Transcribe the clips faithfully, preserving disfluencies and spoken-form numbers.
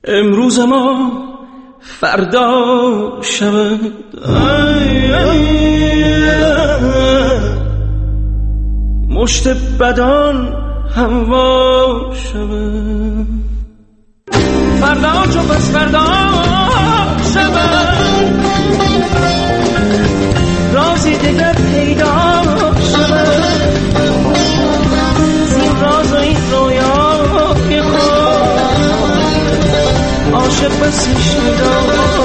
امروز ما فردا شود، مشت بدان هموا شود، فردا چو پس فردا شود، رازی دیگر پیدا شود، زین راز و این رویای خود عاشق بسی شدا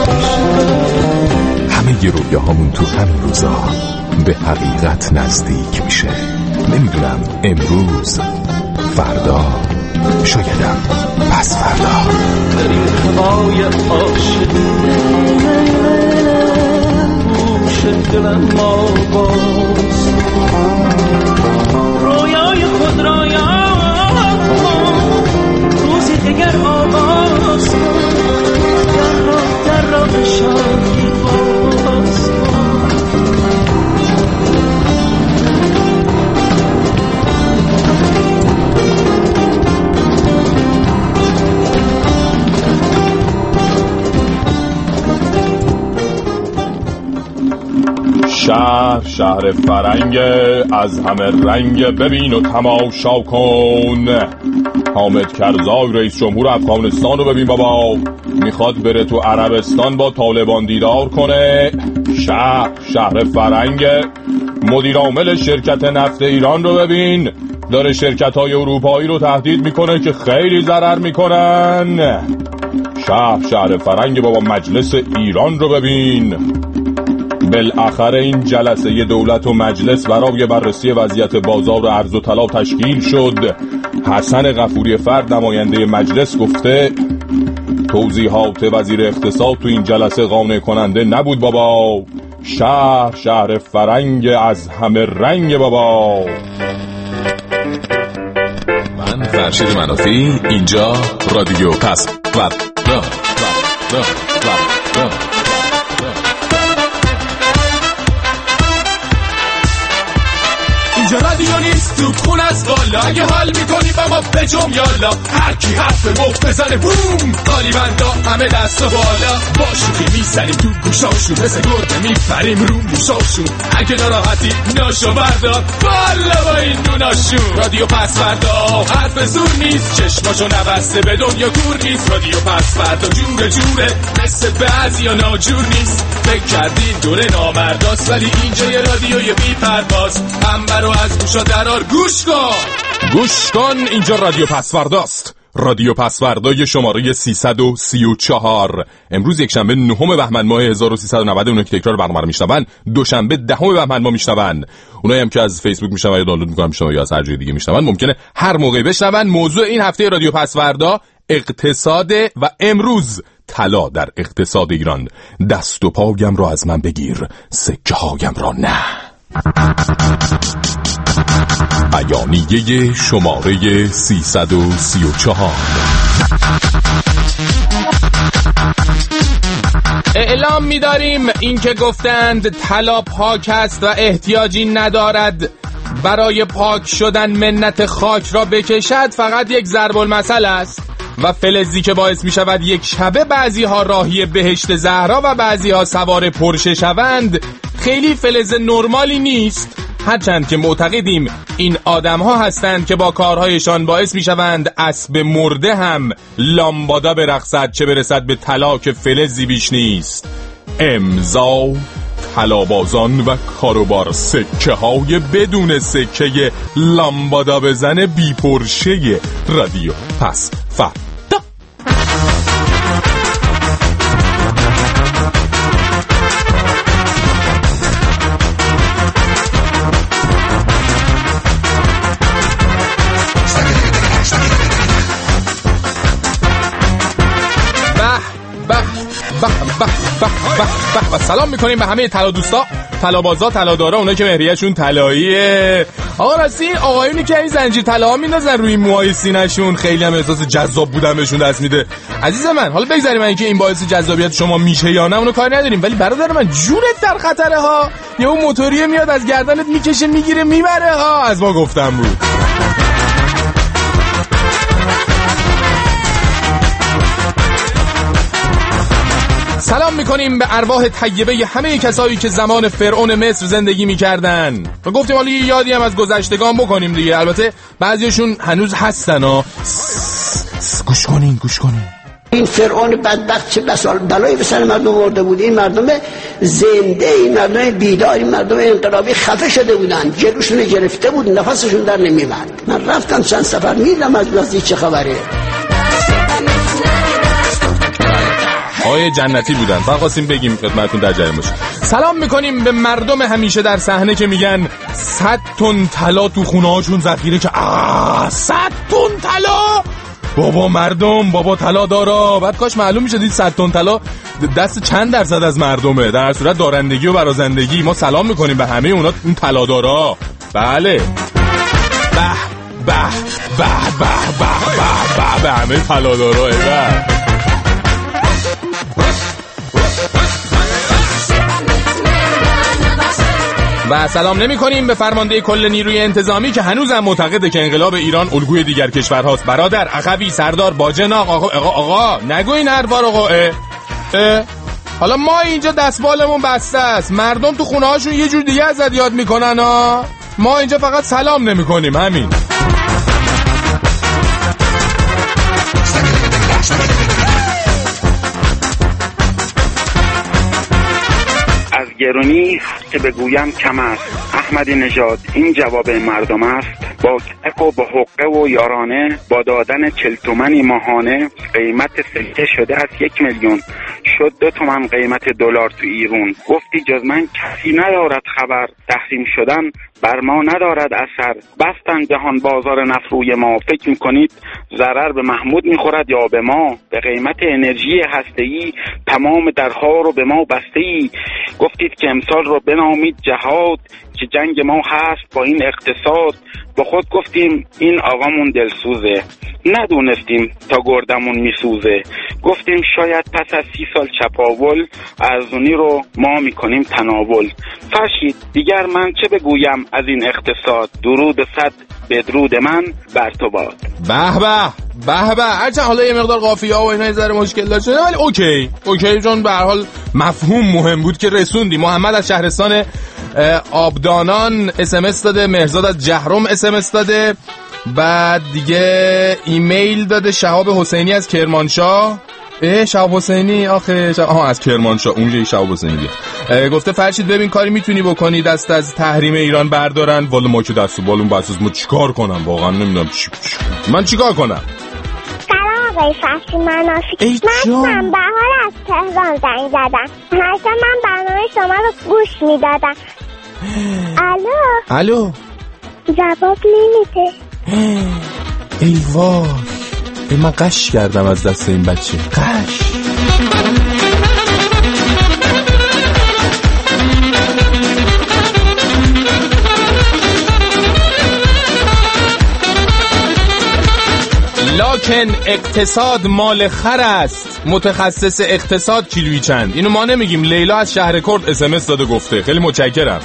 شود. همه ی رویاهامون تو همین روزا به حقیقت نزدیک میشه. نمیدونم امروز، فردا، شایدم پس فردا. در این هوای عاشق گوش دلم آواز، رویای خود را یاد کن، روزی دیگر آواز کن، در را در را به شادی باز کن. شهر شهر فرنگ، از همه رنگ ببین و تماشا کن. حامد کرزای رئیس جمهور افغانستان رو ببین بابا، میخواد بره تو عربستان با طالبان دیدار کنه. شهر شهر فرنگ. مدیر عامل شرکت نفت ایران رو ببین، داره شرکت های اروپایی رو تهدید میکنه که خیلی ضرر میکنن. شهر شهر فرنگ بابا. مجلس ایران رو ببین، بالاخره این جلسه دولت و مجلس برای بررسی وضعیت بازار ارز و طلا تشکیل شد. حسن غفوری فرد نماینده مجلس گفته توضیحات وزیر اقتصاد تو این جلسه قانع کننده نبود بابا. شهر شهر فرنگ، از همه رنگ بابا. من فرشید منافی، اینجا رادیو پس فردا. اینجا رادیو نیست تو خون از بالا، اگه حال میکنی با ما بجم یالا، هر کی حرف مفت بزنه بوم، قالی بندا همه دست و بالا، با شوخی میزنیم تو گوشاشون، مثل گرده میپریم رو موشاشون، اگه ناراحتی ناشو بردار بالا با این دوناشون. رادیو پس فردا حرف زور نیست، چشماشو نبسته به دنیا کور نیست. رادیو پس فردا جور جوره، مثل بعضی ها ناجور نیست. فکر کردین دوره نامرداست، ولی اینجا یه رادیوی بی پرواز، هم برو از گوشا درار گوش کن گوش کن. اینجا رادیو پسورداست، رادیو پسوردای شماره سیصد و سی و چهار. امروز یک شنبه نهم بهمن ماه هزار و سیصد و نود. اونایی که تکرار برنامه رو میشنون دوشنبه دهم بهمن ماه میشنون. اونایی هم که از فیسبوک میشنون یا دانلود میکنن میشنون یا از هر جای دیگه میشنون، ممکنه هر موقعی بشنون. موضوع این هفته رادیو پسوردا اقتصاد و امروز طلا در اقتصاد ایران. دست و پایم را از من بگیر، سکه هایم را نه. بیانیه شماره سیصد و سی و چهار. اعلام می‌داریم این که گفتند طلا پاک است و احتیاجی ندارد برای پاک شدن منت خاک را بکشد، فقط یک ضرب المثل است و فلزی که باعث می شود یک شبه بعضی ها راهی بهشت زهرا و بعضی ها سوار پرشه شوند خیلی فلز نرمالی نیست، هرچند که معتقدیم این آدم ها هستند که با کارهایشان باعث می شوند اسب مرده هم لامبادا برقصد، چه برسد به طلا که فلزی بیش نیست. امضا طلابازان و کاروبار سکه های بدون سکه لامبادا بزن بی پرشه رادیو پس فردا. و سلام میکنیم به همه طلا دوستا، طلابازا، طلادارا، اونایی که مهریه‌شون طلاییه. آقا راستی آقایونی که این زنجیر طلاها میندازن روی موهای سینه‌شون خیلی هم احساس جذاب بودن بهشون دست میده. عزیز من، حالا بگذاریم اینکه این باعث جذابیت شما میشه یا نه، اونو کار نداریم، ولی برادر من جونت در خطره ها. یه اون موتوریه میاد از گردنت میکشه میگیره میبره ها. از ما گفتم بود. سلام میکنیم به ارواح طیبه همه کسایی که زمان فرعون مصر زندگی میکردن و گفتیم حالا یه یادی هم از گذشتگان بکنیم دیگه. البته بعضیشون هنوز هستن ها. گوش کنین گوش کنین. این فرعون بدبخت چه بسال بلایی به سر مردم آورده بود. این مردم زنده، این مردم بیدار، این مردم انقلابی خفه شده بودن، جلوشون گرفته بود، نفسشون در نمی‌آمد. من رفتم چند سفر میدم از واسه چه خبره. آقای جنتی بودن. فقط خواستیم بگیم خدمتتون در جریان باشه. سلام میکنیم به مردم همیشه در صحنه که میگن صد تن طلا تو خونه‌هاشون ذخیره که آ صد تن طلا. بابا مردم، بابا طلا دارا. بعد کاش معلوم میشه دید صد تن طلا دست چند درصد از مردمه. در هر صورت دارندگی و برازندگی. ما سلام میکنیم به همه اونا اون طلا دارا. بله. به به به به به به به همه طلا دارا. و سلام نمی کنیم به فرمانده کل نیروی انتظامی که هنوزم معتقده که انقلاب ایران الگوی دیگر کشورهاست. برادر، اخوی، سردار، باجناق، آقا آقا, آقا نگو این حرفا رو. آقا اه. اه. حالا ما اینجا دستبالمون بسته است، مردم تو خونه هاشون یه جور دیگه ازت یاد میکنن ها. ما اینجا فقط سلام نمی کنیم. همین. گرونی که بگویم کم است. احمدی نژاد این جواب مردم است. با کلک و با حقه و یارانه، با دادن چل تومنی ماهانه، قیمت سکه شده از یک میلیون، شد دو تومن قیمت دلار تو ایران. گفتی جز من کسی ندارد خبر، تحریم شدن بر ما ندارد اثر. بستن جهان بازار نفت روی ما، فکر میکنید ضرر به محمود میخورد یا به ما؟ به قیمت انرژی هسته‌ای تمام درها رو به ما بسته‌ای. گفتید که امسال رو بنامید جهاد، که جنگ ما هست با این اقتصاد. با خود گفتیم این آقامون دلسوزه، ندونستیم تا گردمون میسوزه. گفتیم شاید پس از سی سال چپاول، ارزونی رو ما میکنیم تناول. فرشید دیگر من چه بگویم از این اقتصاد، درود صد بدرود من بر تو باد. به به به به. هرچند حالا یه مقدار قافیه ها و اینا ذره مشکل داشت ولی اوکی اوکی چون به هر حال مفهوم مهم بود که رسوندی. محمد از شهرستان آبدانان اس ام اس داده، مهرزاد از جهرم اس ام اس داده، بعد دیگه ایمیل داده شهاب حسینی از کرمانشاه. اه شهاب حسینی آخه شهاب... آها از کرمانشاه اونجا شهاب حسینی دیگه. گفته فرشید ببین کاری میتونی بکنی دست از تحریم ایران بردارن. والا ما که دست و بالون بس از ما چیکار کنم واقعا نمیدونم چی... من چیکار کنم. سلام آقای فرشید، من آفی من بهار از تهران زنگ زدم. هرچند من برنامه شما رو گوش میدادم. الو الو جواب نمیده. ای وای ای من قش کردم از دست این بچه. قش لاکن اقتصاد مال خر است، متخصص اقتصاد کیلویی چند. اینو ما نمیگیم، لیلا از شهر کرد اس ام اس داده گفته. خیلی متشکرم.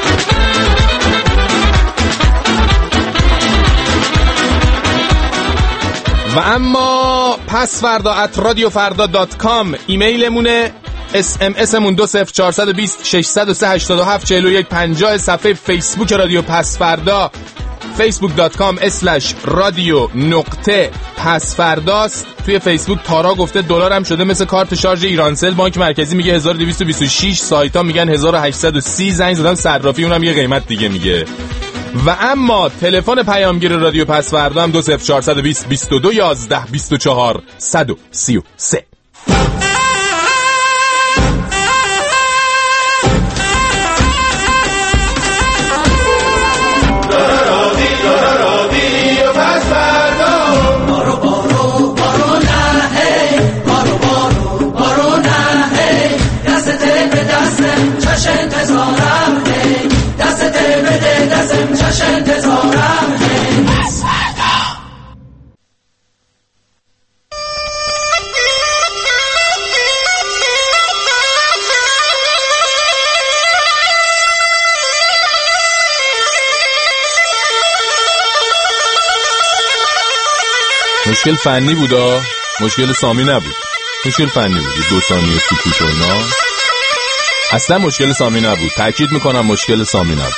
و اما پس فردا ات رادیو فردا دات کام ایمیلمونه، اس ام اسمون دو صفر چهارصد و بیست ششصد و سه هشتاد و هفت چهل و یک پنجاه. صفحه فیسبوک رادیو پس فردا فیسبوک دات کام اسلش رادیو نقطه پس فرداست. توی فیسبوک تارا گفته دلارم شده مثل کارت شارژ ایرانسل، بانک مرکزی میگه هزار و دویست و بیست و شش، سایتا میگن هزار و هشتصد و سی، زنگ زدم صرافی اونم یه قیمت دیگه میگه. و اما تلفن پیامگیر رادیو پس فردا هم دو صفر چهارصد و بیست بیست و دو یازده بیست و چهار صد و سی و سه. مشکل فنی بودا، مشکل سامی نبود. مشکل فنی بود، دو ثانیه سکوت و اینا. اصلا مشکل سامی نبود، تأکید میکنم مشکل سامی نبود.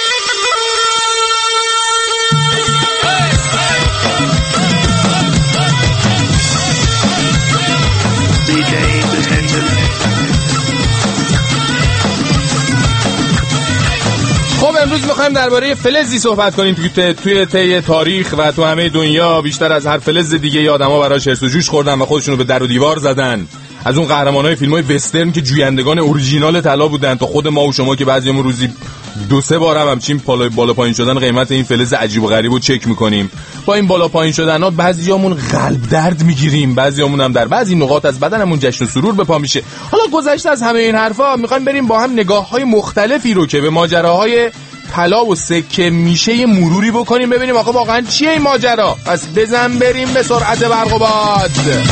خب امروز میخوایم درباره فلزی صحبت کنیم توی توی طی تاریخ و تو همه دنیا بیشتر از هر فلز دیگه ی آدما براش هرس و جوش خوردن و خودشونو به در و دیوار زدن. از اون قهرمانای فیلمای وسترن که جویندگان اورجینال طلا بودن تا خود ما و شما که بعضیامون روزی دو سه بار هم همچین بالا بالا پایین شدن قیمت این فلز عجیب و غریبو چک میکنیم. با این بالا پایین شدن‌ها بعضیامون قلب درد میگیریم، بعضیامون هم در بعضی نقاط از بدنمون جشن و سرور به پا میشه. حالا گذشته از همه این حرفا میخوایم بریم با هم نگاه‌های مختلفی رو که به ماجراهای طلا و سکه میشه یه مروری بکنیم، ببینیم آقا واقعا چیه این ماجرا. پس بزن بریم به سرعت برق و باد.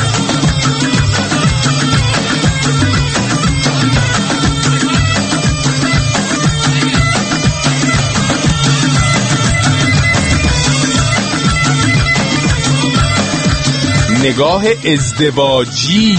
نگاه ازدواجی.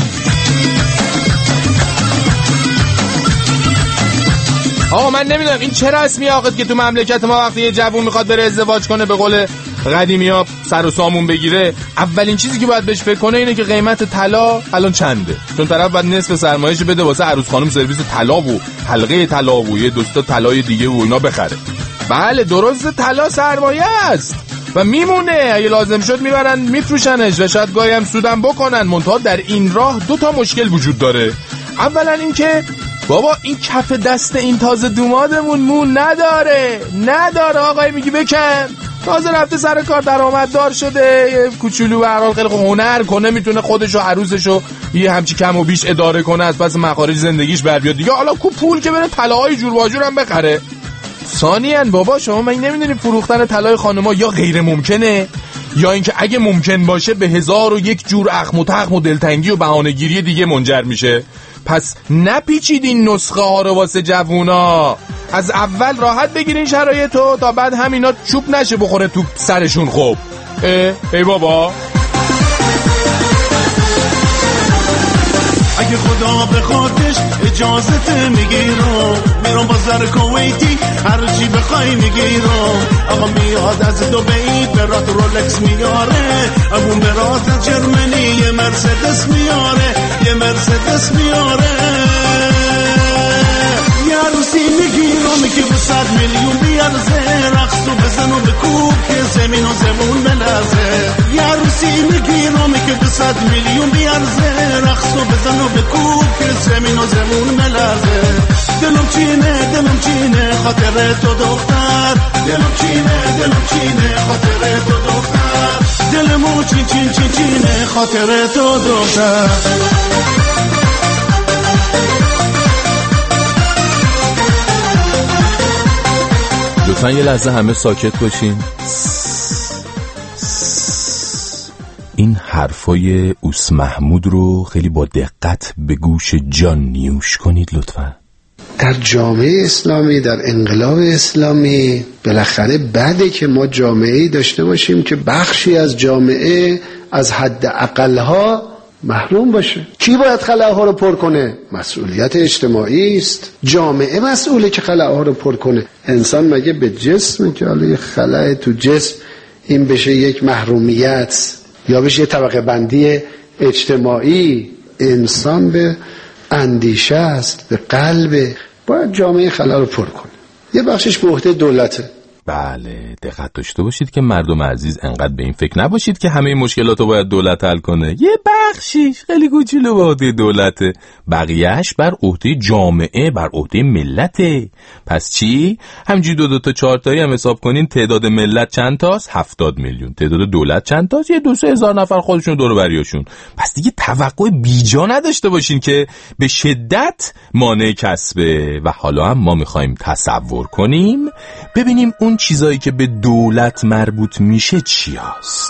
آقا من نمیدونم این چه رسمی آقا که تو مملکت ما وقتی یه جوون میخواد بره ازدواج کنه به قول قدیمی ها سر و سامون بگیره، اولین چیزی که باید بهش فکر کنه اینه که قیمت طلا الان چنده، چون طرف باید نصف سرمایه‌اش بده واسه عروس خانم سرویس طلا و حلقه طلا و یه دوستا طلای دیگه و اینا بخره. بله درست، طلا سرمایه است و میمونه، اگه لازم شد میبرن میفروشنش و شاید گاهی هم سودم بکنن. منتها در این راه دو تا مشکل وجود داره. اولا این که بابا این کف دست این تازه دومادمون مو نداره نداره آقای میگی بکن، تازه رفته سر کار درآمددار شده، یه کوچولو به هر حال خیلی هنر کنه، میتونه خودشو عروسشو یه همچی کم و بیش اداره کنه، از پس مخارج زندگیش بر بیاد دیگه. حالا کو پول که بره طلاهای جور و جور هم بخره. ثانیاً بابا شما من نمیدونی فروختن طلای خانم‌ها یا غیر ممکنه یا اینکه اگه ممکن باشه به هزار و یک جور اخم و تخم و دلتنگی و بهانه‌گیری دیگه منجر میشه. پس نپیچید این نسخه ها رو واسه جوونا، از اول راحت بگیرین شرایطو تا بعد همینا چوب نشه بخوره تو سرشون. خب اه ای بابا اگه خدا بخوادش اجازت میگیرم، میرم بازار کویتی هر چی بخوای میگیرم. اما میاد از دبی برات رولکس میاره، اون برات از جرمنی یه مرسدس میاره، یه مرسدس میاره. یه عروسی میگیرم که به صد میلیون بیارزه، رقص و بزن و بکوب که زمین و زمون بلرزه. یه عروسی میگیرم که به صد میلیون بیارزه، رقص و بزن و بکوب که زمین و زمون بلرزه. دلم چینه دلم چینه خاطر تو دختر، دلم چینه دلم چینه خاطر تو دختر، دلمو چین چین چین چینه خاطر تو دختر. لطفاً یه لحظه همه ساکت باشین. این حرفای اوس محمود رو خیلی با دقت به گوش جان نیوش کنید لطفاً. در جامعه اسلامی، در انقلاب اسلامی بالاخره بعده که ما جامعه‌ای داشته باشیم که بخشی از جامعه از حد اقلها محروم باشه. کی باید خلاها رو پر کنه؟ مسئولیت اجتماعی است. جامعه مسئوله که خلاها رو پر کنه. انسان مگه به جسم که حالا یه خلأ تو جسم این بشه یک محرومیت یا بشه یه طبقه بندی اجتماعی؟ انسان به اندیشه است، به قلب. باید جامعه خلا رو پر کنه. یه بخشش به عهده دولته. بله دقت داشته باشید که مردم عزیز انقدر به این فکر نباشید که همه مشکلات رو باید دولت حل کنه. یه بخشیش خیلی کوچولو به عهده دولته، بقیهش بر عهده جامعه، بر عهده ملته. پس چی؟ همینجوری دو دو تا چهار تایی هم حساب کنین تعداد ملت چند تاست؟ هفتاد میلیون. تعداد دولت چند تاست؟ یه دو سه هزار نفر خودشون دور و بریاشون. پس دیگه توقع بیجا نداشته باشین که به شدت مانع کسبه. و حالا هم ما میخوایم تصور کنیم ببینیم اون چیزایی که به دولت مربوط میشه چی هست؟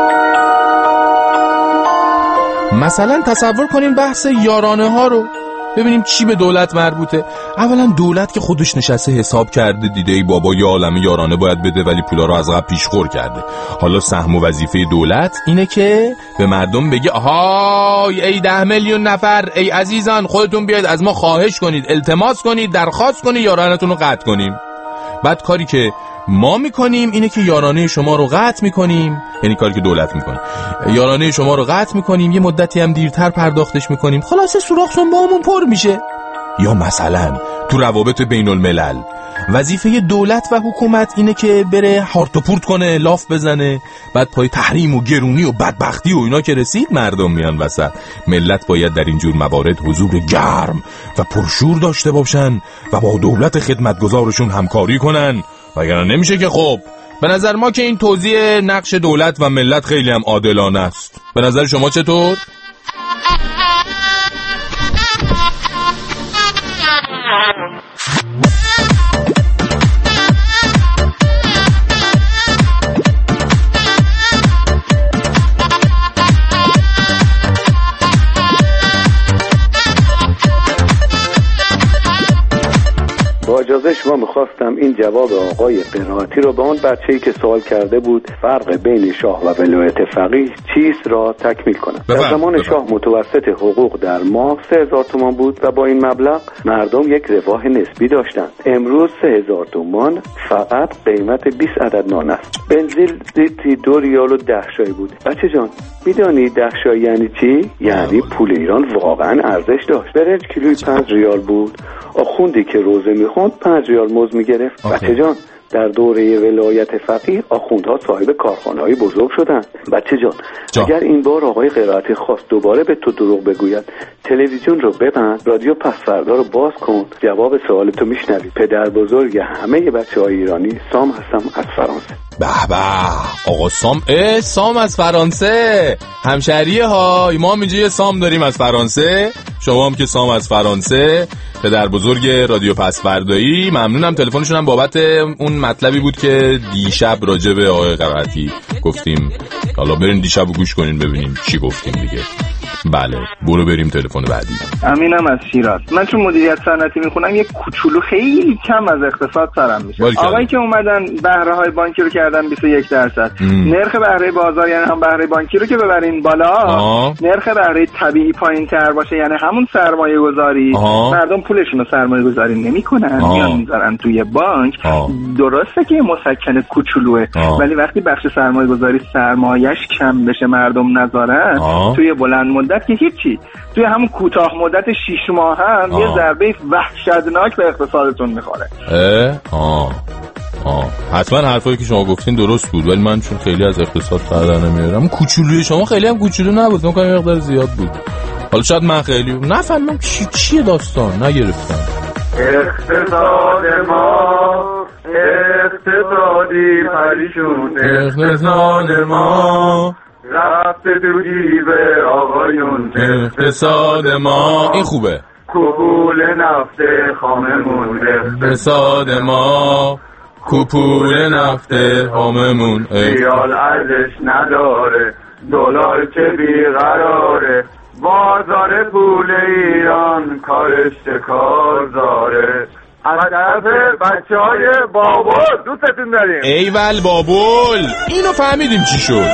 مثلا تصور کنین بحث یارانه ها رو. ببینیم چی به دولت مربوطه. اولا دولت که خودش نشسته حساب کرده، دیده ای بابا یه عالمه یارانه باید بده ولی پولا رو از قبل پیش خور کرده. حالا سهم و وظیفه دولت اینه که به مردم بگه آهای ای ده میلیون نفر، ای عزیزان خودتون بیاید از ما خواهش کنید، التماس کنید، درخواست کنید یارانتون رو قطع کنیم. بعد کاری که ما میکنیم اینه که یارانه شما رو قطع میکنیم، یعنی کاری که دولت میکنه، یارانه شما رو قطع میکنیم، یه مدتی هم دیرتر پرداختش میکنیم، خلاصه سوراخ سنبه‌مون پر میشه. یا مثلا تو روابط بین الملل وظیفه دولت و حکومت اینه که بره هارت و پورت کنه، لاف بزنه، بعد پای تحریم و گرونی و بدبختی و اینا که رسید مردم میان وسط. ملت باید در اینجور موارد حضور گرم و پرشور داشته باشن و با دولت خدمتگزارشون همکاری کنن، وگرنه نمیشه که. خب به نظر ما که این توزیع نقش دولت و ملت خیلی هم عادلانه است. به نظر شما چطور؟ با اجازه شما میخواستم این جواب آقای قرائتی رو به اون بچه‌ای که سوال کرده بود فرق بین شاه و ولایت فقیه چیست را تکمیل کنم. در زمان شاه متوسط حقوق در ماه سه هزار تومان بود و با این مبلغ مردم یک رفاه نسبی داشتند. امروز سه هزار تومان فقط قیمت بیست عدد نان است. بنزین لیتری دو ریال و ده شای بود. بچه جان میدانی ده شای یعنی چی؟ یعنی پول ایران واقعا ارزش داشت. برنج کیلوی پنج ریال بود. آخوندی که روزه میخوند پنج ریال مزد میگرفت. بچه جان در دوره ولایت فقیه آخوندها صاحب کارخانه‌های بزرگ شدند. بچه جان جا. اگر این بار آقای قرائتی خواست دوباره به تو دروغ بگوید، تلویزیون رو ببند، رادیو پس فردا رو باز کن، جواب سوال تو میشنوی. پدر بزرگ همه بچه‌های ایرانی سام هستم از فرانسه. به به آقا سام، اه سام از فرانسه، همشهریه ها. ما هم اینجا یه سام داریم از فرانسه، شما هم که سام از فرانسه. پدر بزرگ رادیو پس فردایی، ممنونم. تلفنشون هم بابت اون مطلبی بود که دیشب راجع به آقای قرائتی گفتیم. حالا برین دیشب گوش کنین ببینیم چی گفتیم دیگه. بله برو بریم تلفن بعدی. امینم از شیراز. من چون مدیریت صنعتی میخونم یک کوچولو خیلی کم از اقتصاد سرم میشه. آقایی که اومدن بهره های بانکی رو کردن بیست و یک درصد، نرخ بهره بازار یعنی هم بهره بانکی رو که ببرین بالا، آه. نرخ بهره طبیعی پایین تر باشه یعنی همون سرمایه گذاری، مردم پولشون رو سرمایه گذاری نمیکنن، میان میذارن توی بانک. آه. درسته که مسکن کوچولوه، ولی وقتی بخش سرمایه گذاری سرمایه‌اش کم بشه مردم نذارن، آه. توی بلند مدت که هیچی، توی همون کوتاه مدت شش ماه هم آه. یه ضربه وحشتناک به اقتصادتون میخوره. اه آه آه حتما حرفایی که شما گفتین درست بود، ولی من چون خیلی از اقتصاد سر نمیارم، کوچولوی شما خیلی هم کوچولو نبود، من کنم مقدار زیاد بود. حالا شاید من خیلی نفهمم چی چیه داستان، نگرفتم. اقتصاد ما اقتصادی پریشون، اقتصاد ما رفته تو جیب آقایون، اقتصاد ما. این خوبه. کوپول نفت خاممون، اقتصاد ما کوپول نفت خاممون، ریال ارزش نداره، دلار که بیقراره، بازار پول ایران کارش کار داره. از طرف بچه های بابول دوستتون داریم. ایول بابول، اینو فهمیدیم چی شد.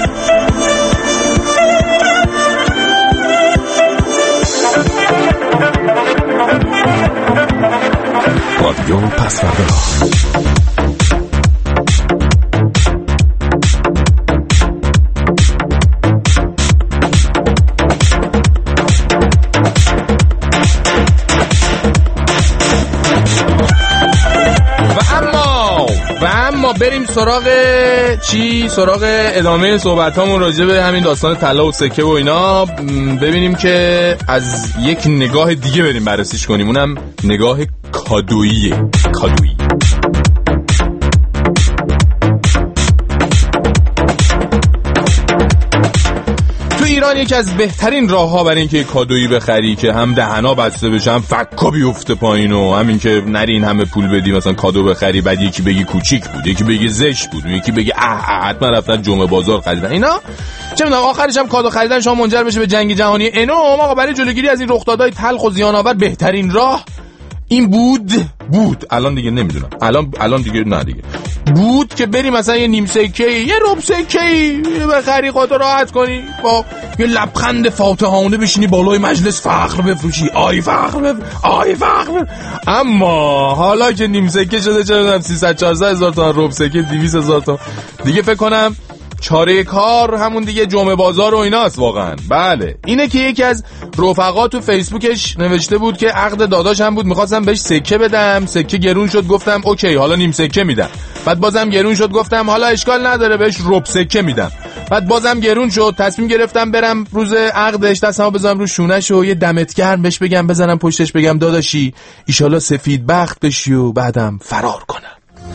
رادیو پس فردا. بریم سراغ چی؟ سراغ ادامه صحبت هامون راجع به همین داستان طلا و سکه و اینا. ببینیم که از یک نگاه دیگه بریم بررسیش کنیم، اونم نگاه کادویی. کادویی تو ایران یکی از بهترین راه‌ها برای اینکه کادویی بخری که هم دهنا بسته بشه هم فکا بیفته پایین و همین که نرین همه پول بدی مثلا کادو بخری بعد یکی بگی کوچیک بود، یکی بگی زشت بود، یکی بگی اه اه حتما رفتن جمعه بازار خریدن اینا، چه میدونم آخرش هم کادو خریدن شما منجر بشه به جنگ جهانی انوم. آقا برای جلوگیری از این رخدادهای تلخ و زیان‌آور بهترین راه این بود بود الان دیگه نمیدونم الان الان دیگه نه دیگه بود که بری مثلا یه نیم سکه یه ربع سکه بخری خودت راحت کنی با یه لبخند فاتحانه بشینی بالای مجلس فخر بفروشی آی فخر بف... آی فخر بف... اما حالا که نیم سکه شده چه میدونم سیصد چهارصد هزار تومان، ربع سکه دویست هزار تومان دیگه فکر کنم چاره کار همون دیگه جمعه بازار و ایناست واقعا. بله اینه که یکی از رفقا تو فیسبوکش نوشته بود که عقد داداش هم بود، میخواستم بهش سکه بدم، سکه گرون شد، گفتم اوکی حالا نیم سکه میدم، بعد بازم گرون شد گفتم حالا اشکال نداره بهش ربع سکه میدم، بعد بازم گرون شد، تصمیم گرفتم برم روز عقدش دستمو بزنم رو شونهش و یه دمت گرم بهش بگم، بزنم پشتش بگم داداشی ایشالا سفید بخت بشی و بعدم فرار کنم.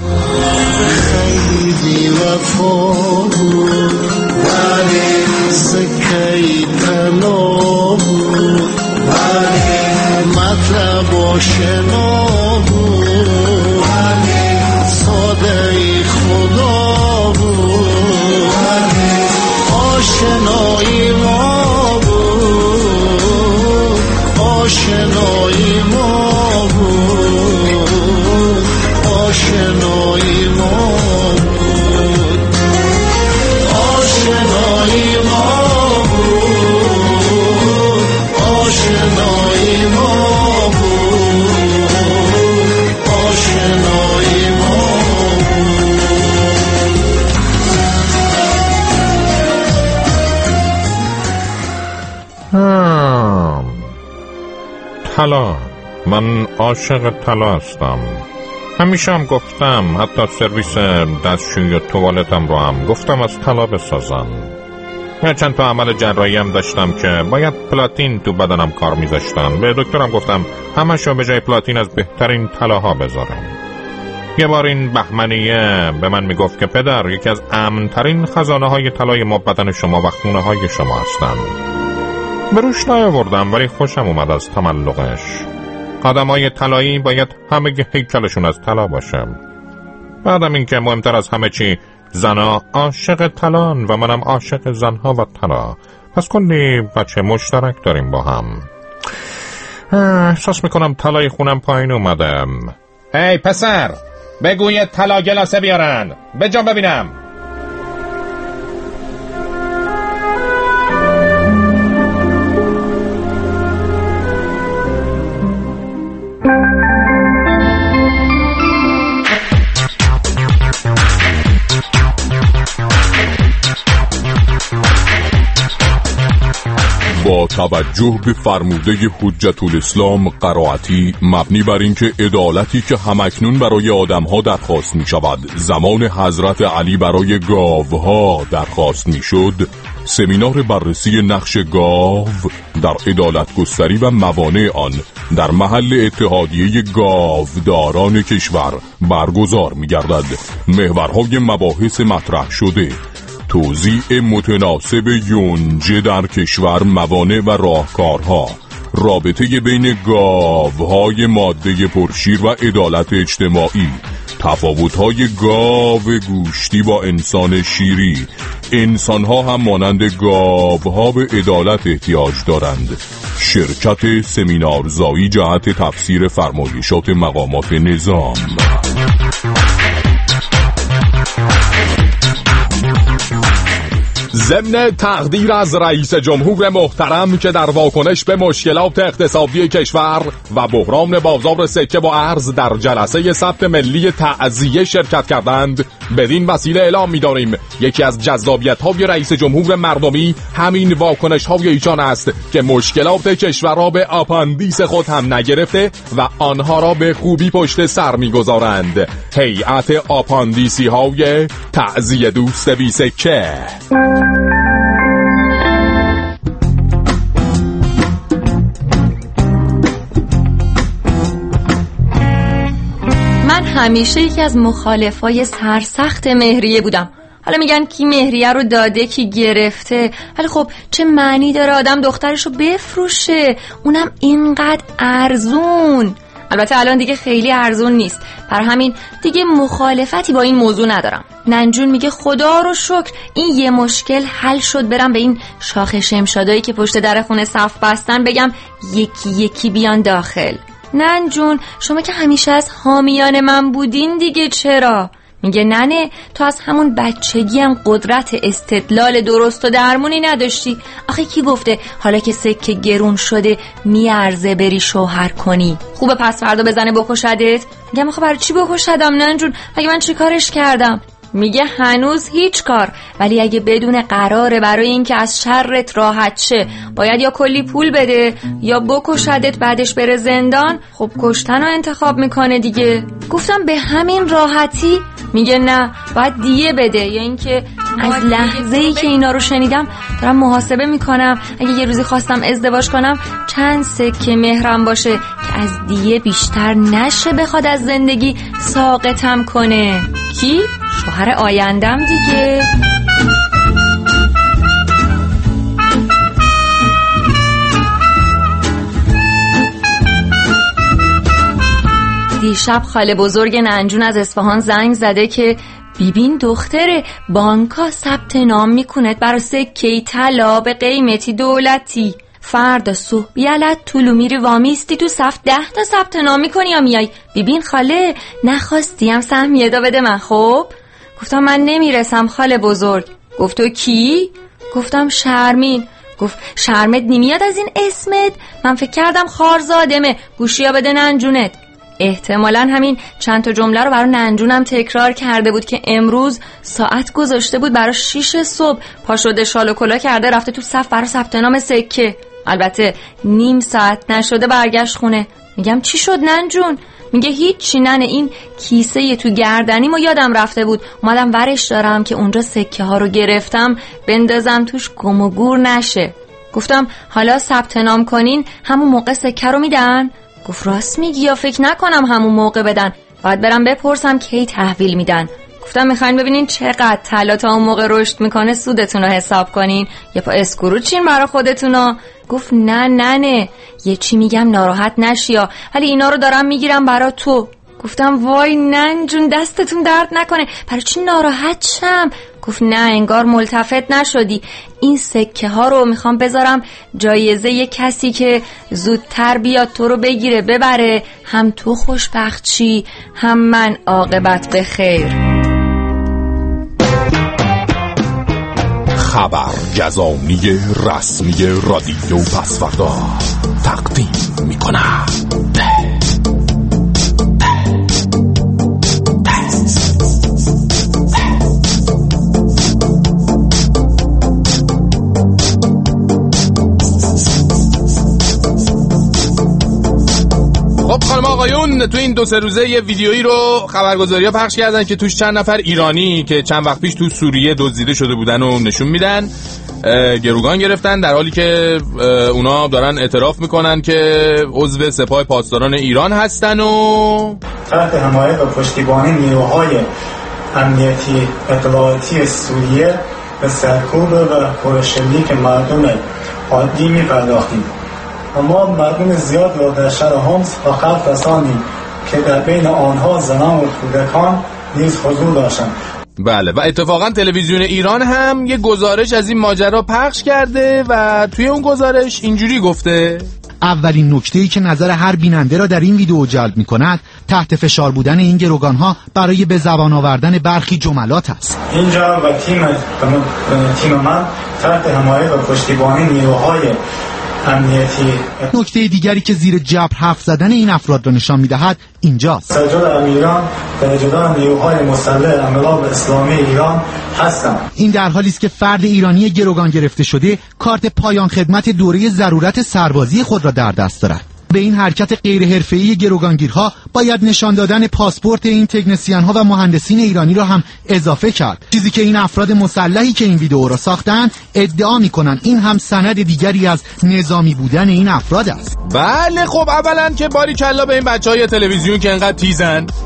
خیلی وفا بود ولی سکهی طلا بود ولی مطلب آشنا بود ولی ساده ای خدا بود ولی آشنایی ما بود آشنایی ما بود آشنایی ما بود آشنایی ما بود آشنایی ما بود آشنایی ما بود. طلا، من عاشق طلا هستم. همیشه هم گفتم، حتی سرویس دستشویی و توالتم رو هم گفتم از طلا بسازن. من چند تا عمل جراحی هم داشتم که باید پلاتین تو بدنم کار میذاشتن. به دکترم گفتم همشو به جای پلاتین از بهترین طلاها بذارم. یه بار این بهمنیه به من میگفت که پدر، یکی از امن‌ترین خزانه های طلای ما بدن شما و خونه های شما هستن. به روش نیاوردم ولی خوشم اومد از تملقش. آدمای طلایی باید همه هیکلشون از طلا باشه. بعدم این که مهمتر از همه چی زنها عاشق طلان و منم عاشق زنها و طلا، پس کلی بچه مشترک داریم با هم. احساس میکنم طلای خونم پایین اومدم. ای پسر بگو یه طلا گلاسه بیارن به جام ببینم. با توجه به فرموده حجت الاسلام قرائتی مبنی بر اینکه عدالتی که همکنون برای آدمها درخواست می شود زمان حضرت علی برای گاوها درخواست می شد، سمینار بررسی نقش گاو در عدالت گستری و موانع آن در محل اتحادیه گاوداران کشور برگزار می گردد. محورهای مباحث مطرح شده: توزیع متناسب یونجه در کشور، موانع و راهکارها، رابطه بین گاوهای ماده پرشیر و عدالت اجتماعی، تفاوت‌های گاو گوشتی با انسان شیری، انسان‌ها هم مانند گاوها به عدالت احتیاج دارند، شرکت سمینارزایی جهت تفسیر فرمایشات مقامات نظام. ضمن تقدیر از رئیس جمهور محترم که در واکنش به مشکلات اقتصادی کشور و بحران بازار سکه و ارز در جلسه ثبت ملی تعزیه شرکت کردند، بدین وسیله اعلام می‌داریم یکی از جذابیت‌های رئیس جمهور مردمی همین واکنش‌های ایشان است که مشکلات کشور را به آپاندیس خود هم نگرفته و آنها را به خوبی پشت سر می‌گذارند. هیئت آپاندیسی‌های تعزیه دوست بی سکه. من همیشه یکی از مخالفای سرسخت مهریه بودم. حالا میگن کی مهریه رو داده کی گرفته، ولی خب چه معنی داره آدم دخترش رو بفروشه، اونم اینقدر ارزون؟ البته الان دیگه خیلی ارزون نیست، بر همین دیگه مخالفتی با این موضوع ندارم. ننجون میگه خدا رو شکر این یه مشکل حل شد، برم به این شاخ شمشادایی که پشت در خونه صف بستن بگم یکی یکی بیان داخل. ننجون شما که همیشه از حامیان من بودین دیگه چرا؟ میگه ننه تو از همون بچگی هم قدرت استدلال درست و درمونی نداشتی. آخه کی گفته حالا که سکه گرون شده میارزه بری شوهر کنی؟ خوبه پس فردا بزنه بکشدت؟ میگم آخه برای چی بکشدم ننجون؟ مگه من چی کارش کردم؟ میگه هنوز هیچ کار، ولی اگه بدون قراره برای اینکه از شرت راحت شه باید یا کلی پول بده یا بکشدت بعدش بره زندان، خب کشتن رو انتخاب میکنه دیگه. گفتم به همین راحتی؟ میگه نه باید دیه بده، یا اینکه از لحظه‌ای که اینا رو شنیدم دارم محاسبه میکنم اگه یه روزی خواستم ازدواج کنم چند سکه مهرم باشه که از دیه بیشتر نشه بخواد از زندگی ساقطم کنه. کی؟ شوهر آیندم دیگه. دیشب خاله بزرگ ننجون از اصفهان زنگ زده که بیبین دختره بانکا ثبت نام میکنه برای سکه طلا به قیمتی دولتی، فردا صبح یلت طولو میری وامیستی تو صف ده تا ثبت نام میکنی یا میای؟ بیبین خاله نخواستیم سهمیه دا بده من. خب گفتم من نمیرسم خاله بزرگ. گفت تو کی؟ گفتم شرمین. گفت شرمت نمیاد از این اسمت؟ من فکر کردم خارزادمه. گوشیا بده ننجونت. احتمالاً همین چند تا جمله رو برای ننجونم تکرار کرده بود که امروز ساعت گذاشته بود برای شیش صبح پا شده شال و کلا کرده رفته تو صف برای ثبت نام سکه. البته نیم ساعت نشده برگشت خونه. میگم چی شد ننجون؟ میگه هیچی ننه، این کیسه یه تو گردنیم و یادم رفته بود اومدم ورش دارم که اونجا سکه ها رو گرفتم بندازم توش گم و گور نشه. گفتم حالا ثبت نام کنین همون موقع سکه رو میدن؟ گفت راست میگی یا فکر نکنم همون موقع بدن، باید برم بپرسم کی تحویل میدن. گفتم میخواین ببینین چقدر طلا تا اون موقع رشد میکنه سودتون رو حساب کنین یه پا اسکرو چین برای خودتون. گفت نه نه نه یه چی میگم ناراحت نشیا، ولی اینا رو دارم میگیرم برای تو. گفتم وای ننجون دستتون درد نکنه، برای چی ناراحت شم؟ گفت نه انگار ملتفت نشدی، این سکه ها رو میخوام بذارم جایزه یه کسی که زودتر بیاد تو رو بگیره ببره، هم تو خوشبخت چی هم من عاقبت به خیر. خبر گزانی رسمی رادیو پسوردا تقدیم میکنم. خب خانم آقایون، تو این دو سه روزه یه ویدیویی رو خبرگزاری‌ها پخش کردن که توش چند نفر ایرانی که چند وقت پیش تو سوریه دزدیده شده بودن و نشون میدن گروگان گرفتن، در حالی که اونا دارن اعتراف میکنن که عضو سپاه پاسداران ایران هستن و تحت حمایت و پشتیبانی نیروهای امنیتی اطلاعاتی سوریه به سرکوب و پرشلیک مردم عادی میپرداختیم. اما مردم زیاد را در شهر هومس و خلق رسانیم که در بین آنها زنان و کودکان نیز حضور داشتند. بله، و اتفاقا تلویزیون ایران هم یه گزارش از این ماجرا پخش کرده و توی اون گزارش اینجوری گفته: اولین نکته‌ای که نظر هر بیننده را در این ویدیو جلب می‌کند تحت فشار بودن این گروگان‌ها برای به زبان آوردن برخی جملات است. اینجا و تیم تیم من تحت حمایت و پشتیبانی نیروهای امنیتی. نکته دیگری که زیر جبر حرف زدن این افراد را نشان می‌دهد اینجاست. سجاد امیران در جدان نیروهای مسلح انقلاب اسلامی ایران هستند. این در حالی است که فرد ایرانی گروگان گرفته شده کارت پایان خدمت دوره ضرورت سربازی خود را در دست دارد. به این حرکت غیر حرفه‌ای گروگانگیرها باید نشان دادن پاسپورت این تکنسین‌ها و مهندسین ایرانی را هم اضافه کرد، چیزی که این افراد مسلحی که این ویدیو را ساختند ادعا می‌کنند این هم سند دیگری از نظامی بودن این افراد است. بله خب اولا که باریکلا به این بچهای تلویزیون که انقدر تیزن،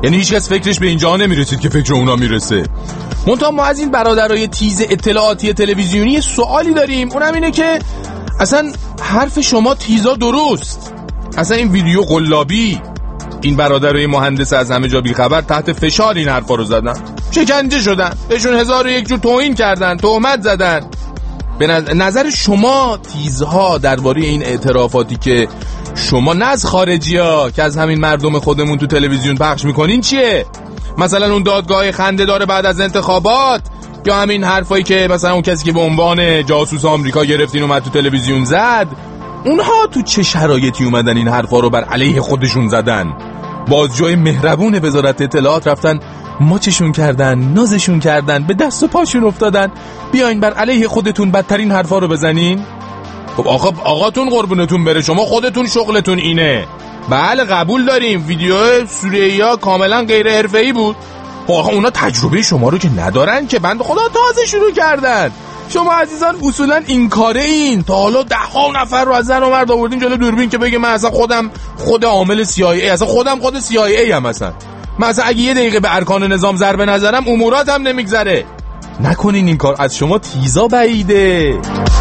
یعنی هیچ کس فکرش به اینجا نمیرسید که فکر اونا میرسه. منتها ما از این برادرای تیز اطلاعاتی تلویزیونی سوالی داریم، اونم اینه که اصلا حرف شما تیزا درست، اصلا این ویدیو قلابی، این برادرای مهندس از همه جا بیخبر تحت فشار این حرفا رو زدن، شکنجه شدن، بهشون هزار و یک جور توهین کردن، تهمت زدن. به نظر شما تیزها درباره این اعترافاتی که شما نه از خارجی ها که از همین مردم خودمون تو تلویزیون پخش میکنین چیه؟ مثلا اون دادگاه خنده داره بعد از انتخابات، یا همین حرفایی که مثلا اون کسی که به عنوان جاسوس آمریکا گرفتین اومد تو تلویزیون زد، اونها تو چه شرایطی اومدن این حرفا رو بر علیه خودشون زدن؟ بازجوی مهربون وزارت اطلاعات رفتن ماچشون کردن، نازشون کردن، به دست و پاشون افتادن، بیاین بر علیه خودتون بدترین حرفا رو بزنین؟ خب آقا آقاتون قربونتون بره، شما خودتون شغلتون اینه. بله قبول داریم ویدیو سوریه‌ای کاملا غیر حرفه‌ای بود. خب آقا اونا تجربه شما رو که ندارن که، بند خدا تازه شروع کردن. شما عزیزان اصولا این کاره این تا حالا ده ها نفر رو از زن و مرد آوردین جلو دوربین که بگه من اصلا خودم خود عامل سی آی ای، اصلا خودم خود سی آی ای هم مثلا من اصلا اگه یه دقیقه به ارکان نظام ضربه نظرم اموراتم نمیگذره. نکنین این کار، از شما تیزا بعیده.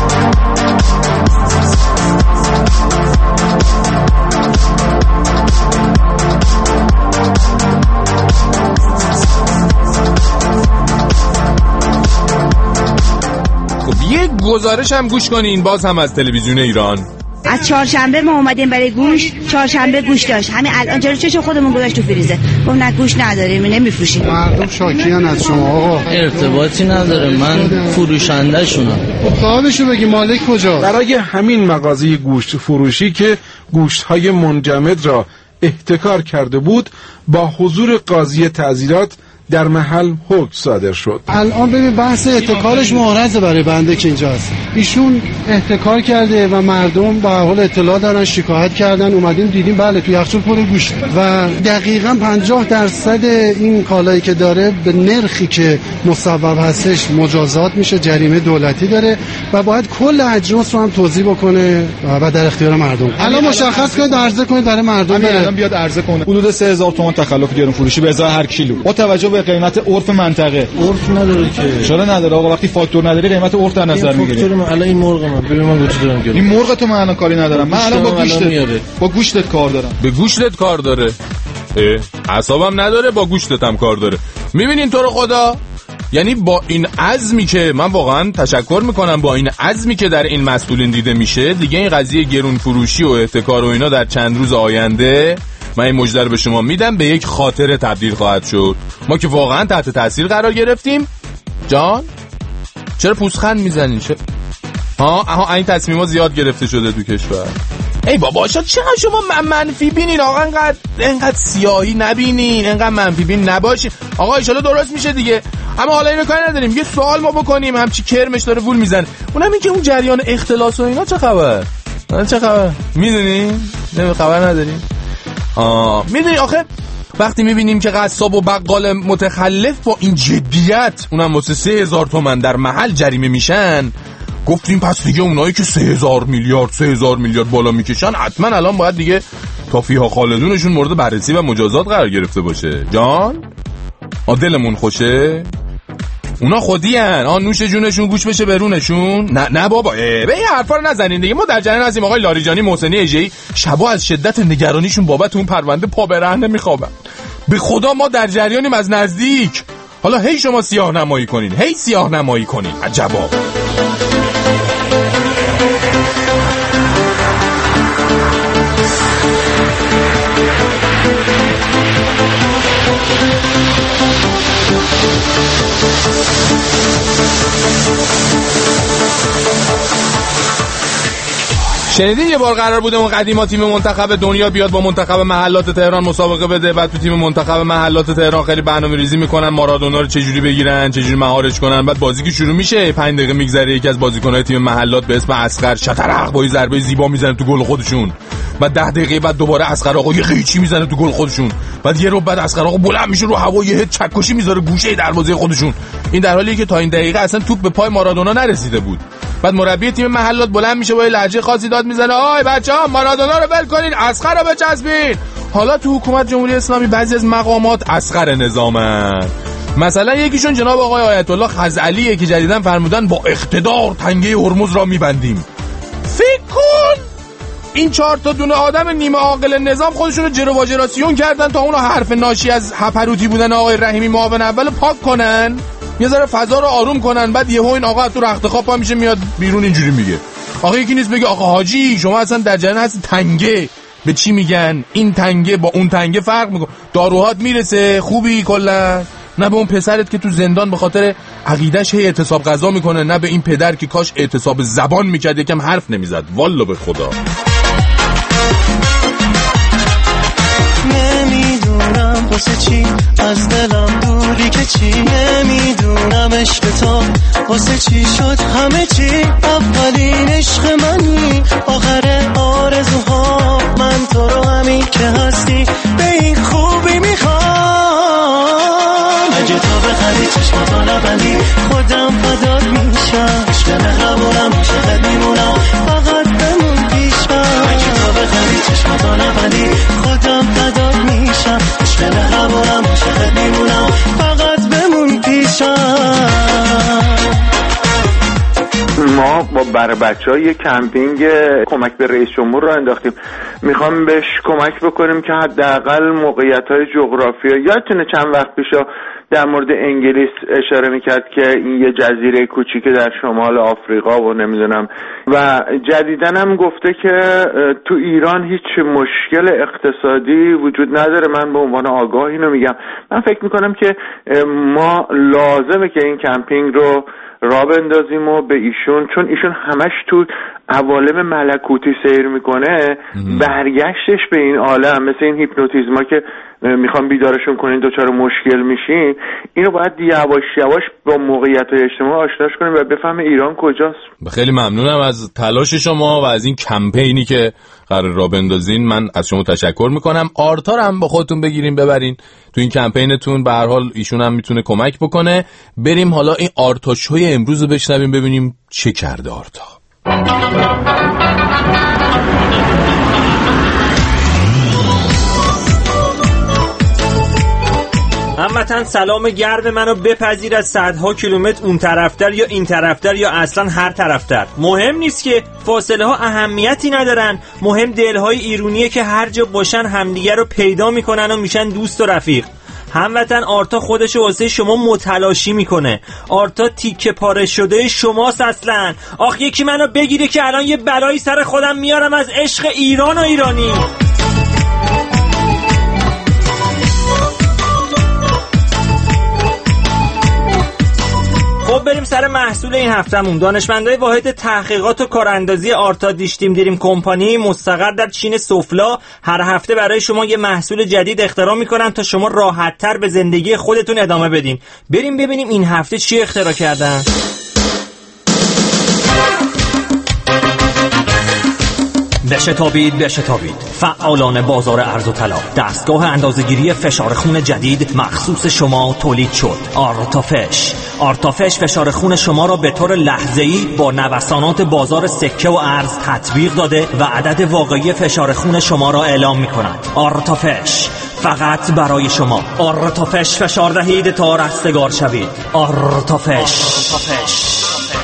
یک گزارش هم گوش کنین باز هم از تلویزیون ایران. از چهارشنبه ما اومدیم برای گوش، چهارشنبه گوش داشت، همین الان جلوی چشم خودمون گذاشت تو فریزر، گفت نه گوش نداریم نمیفروشیم. مردم شاکیان از شما آقا. ارتباطی نداره، من فروشنده شونم. صاحبشو بگی مالک کجا؟ برای همین مغازه گوشت فروشی که گوشت‌های منجمد را احتکار کرده بود با حضور قاضی تعزیرات در محل حکم صادر شد. الان ببین بحث احتکارش محرزه برای بنده که اینجا هست. ایشون احتکار کرده و مردم به حال اطلاع دارن، شکایت کردن، اومدیم دیدیم بله تو یخچال پر گوشت و دقیقاً پنجاه درصد این کالایی که داره به نرخی که مصوب هستش مجازات میشه، جریمه دولتی داره و باید کل اجناس رو هم توزیع بکنه و در اختیار مردم. الان مشخص کنید عرضه کنید برای مردم بره. الان بیاد عرضه کنه. حدود سه هزار تومان تخلف گرون فروشی به ازای هر کیلو. با توجه به قیمت عرف منطقه. عرف نداره که. چرا نداره آقا؟ وقتی فاکتور نداری قیمت عرف در نظر میگیری. فاکتور من الان این مرغ من ببین من گوشت دارم گرفت. این مرغ تو من الان کاری ندارم. من الان با گوشت با گوشتت کار دارم. به گوشتت کار داره. اعصابم نداره، با گوشتت هم کار داره. میبینین تو رو خدا؟ یعنی با این عزمی که من واقعا تشکر میکنم، با این عزمی که در این مسئولین دیده میشه، دیگه این قضیه گرون فروشی و احتکار و اینا در چند روز آینده من این مژده رو به شما میدم به یک خاطره تبدیل خواهد شد. ما که واقعا تحت تاثیر قرار گرفتیم. جان چرا پوزخند میزنین؟ چه ها ها این تصمیما زیاد گرفته شده تو کشور. ای بابا چرا شما منفی بینین آقا؟ انقدر انقدر سیاهی نبینین، انقدر منفی بین نباشین آقا. ان درست میشه دیگه. اما حالا اینو کاری نداریم، یه سوال ما بکنیم، همچی کرمش داره وول میزنه، اونم این که اون جریان اختلاس و اینا چه خبر؟ چه خبر؟ میدونین؟ نه خبر ندارین؟ آه میدونی آخه وقتی میبینیم که قصاب و بقال متخلف با این جدیت اونم واسه سه هزار تومن در محل جریمه میشن، گفتیم پس دیگه اونایی که سه هزار میلیارد سه هزار میلیارد بالا میکشن حتما الان باید دیگه تا فیها خالدونشون مورد بررسی و مجازات قرار گرفته باشه. جان آ دلمون خوشه اونا خودی هن، آن نوش جونشون گوش بشه برونشون. نه نه بابا به این حرفا رو نزنین دیگه. ما در جریان هستیم. آقای لاریجانی محسنی اژه‌ای شبا از شدت نگرانیشون بابت اون پرونده پا برهنه میخوابن. به خدا ما در جریانیم از نزدیک. حالا هی شما سیاه نمایی کنین، هی سیاه نمایی کنین. عجبا. شنیدین یه بار قرار بوده اون قدیما تیم منتخب دنیا بیاد با منتخب محلات تهران مسابقه بده، بعد تو تیم منتخب محلات تهران خیلی برنامه‌ریزی میکنن مارادونا رو چجوری بگیرن، چجوری مهارش کنن، بعد بازی که شروع میشه پنج دقیقه میگذره یکی از بازیکن‌های تیم محلات به اسم اصغر شطرق با ضربه زیبا میزنه تو گل خودشون، بعد ده دقیقه بعد دوباره اصغر آقا یه قیچی میزنه تو گل خودشون، بعد یه رو بعد اصغر آقا بلند میشه رو هوا یه چکشی میذاره گوشه دروازه خودشون. این در حالیه که تا این دقیقه اصلا توپ به پای مارادونا نرسیده بود. بعد مربی تیم محلات بلند میشه با لهجه خاصی داد میزنه آی بچه‌ها مارادونا رو ول کنین، اصغر رو بچسبین. حالا تو حکومت جمهوری اسلامی بعضی از مقامات اصغر نظامن. مثلا یکیشون جناب آقای آیت الله خزعلیه که جدیداً فرمودن با اقتدار تنگه هرمز را میبندیم. فکر کن این چهار تا دونه آدم نیمه عاقل نظام خودشونو جرو و جراسیون کردن تا اونو حرف ناشی از هپروتی بودن آقای رحیمی معاون اول پاک کنن، یه ذره فضا رو آروم کنن. بعد یهو این آقا تو رخت خواب پا میشه میاد بیرون اینجوری میگه آقا یکی نیست بگه آقا حاجی شما اصلا در جریان هستی تنگه به چی میگن، این تنگه با اون تنگه فرق میکنه، داروهات میرسه خوبی کلا، نه به اون پسرت که تو زندان به خاطر عقیدهش هی اعتصاب غذا میکنه، نه به این پدر که کاش اعتصاب زبان میکرد یکم حرف نمیزد. والله به خدا نمیدونم واسه چی از دلم دوری که چی، نمیدونم عشق تو واسه چی شد همه چی، اولین عشق منی آخر آرزوها، من تو رو همین که هستی به این خوبی میخوام، اگه تو بخندی چشماتو نبندی خودم فدات میشم، عشق مهربونم عاشقت میمونم فقط بمون پیشم، اگه تو بخندی چشماتو نبندی خودم فدات میشم، عشق مهربونم عاشقت میمونم فقط بمون پیشم. ما با بر بچه‌ها یه کمپینگ کمک به رئیس جمهور رو انداختیم، میخوام بهش کمک بکنیم که حداقل موقعیت‌های جغرافیایی، یادتونه چند وقت پیش در مورد انگلیس اشاره میکرد که این یه جزیره کوچیکه در شمال آفریقا و نمیدونم، و جدیدن هم گفته که تو ایران هیچ مشکل اقتصادی وجود نداره. من به عنوان آگاه اینو میگم، من فکر میکنم که ما لازمه که این کمپینگ رو را بندازیم و به ایشون، چون ایشون همش تو عوالم ملکوتی سیر میکنه، برگشتش به این عالم مثل این هیپنوتیزما که میخوام بیدارشون کنین دوچار مشکل میشین، اینو باید یواش یواش با موقعیت‌های اجتماعی آشناش کنیم و بفهمه ایران کجاست. خیلی ممنونم از تلاش شما و از این کمپینی که قرار را بندازین. من از شما تشکر میکنم. آرتا رو هم با خودتون بگیرین ببرین تو این کمپینتون، به هر حال ایشون هم میتونه کمک بکنه. بریم حالا این آرتا شوی امروز رو بشنویم ببینیم چه کرده آرتا. هموطن سلام گرم منو بپذیر از صدها کیلومتر اون طرفتر یا این طرفتر یا اصلا هر طرفتر. مهم نیست که فاصله ها اهمیتی ندارن، مهم دلهای ایرونیه که هر جا باشن همدیگه رو پیدا میکنن و میشن دوست و رفیق. هموطن آرتا خودشو واسه شما متلاشی میکنه. آرتا تیکه پاره شده شماست اصلا. آخ یکی منو بگیره که الان یه بلایی سر خودم میارم از عشق ایران و ایرانی. خب بریم سر محصول این هفتمون. دانشمندای واحد تحقیقات و کاراندازی آرتا دیشتیم دریم کمپانی مستقر در چین سفلا هر هفته برای شما یه محصول جدید اختراع میکنن تا شما راحت‌تر به زندگی خودتون ادامه بدین. بریم ببینیم این هفته چی اختراع کردن. بشتابید بشتابید فعالان بازار ارز و طلا، دستگاه اندازه‌گیری فشار خون جدید مخصوص شما تولید شد. آرتافش آرتافش فشار خون شما را به طور لحظه‌ای با نوسانات بازار سکه و ارز تطبیق داده و عدد واقعی فشار خون شما را اعلام می‌کند. آرتافش فقط برای شما. آرتافش فشار دهید تا رستگار شوید. آرتافش آرتافش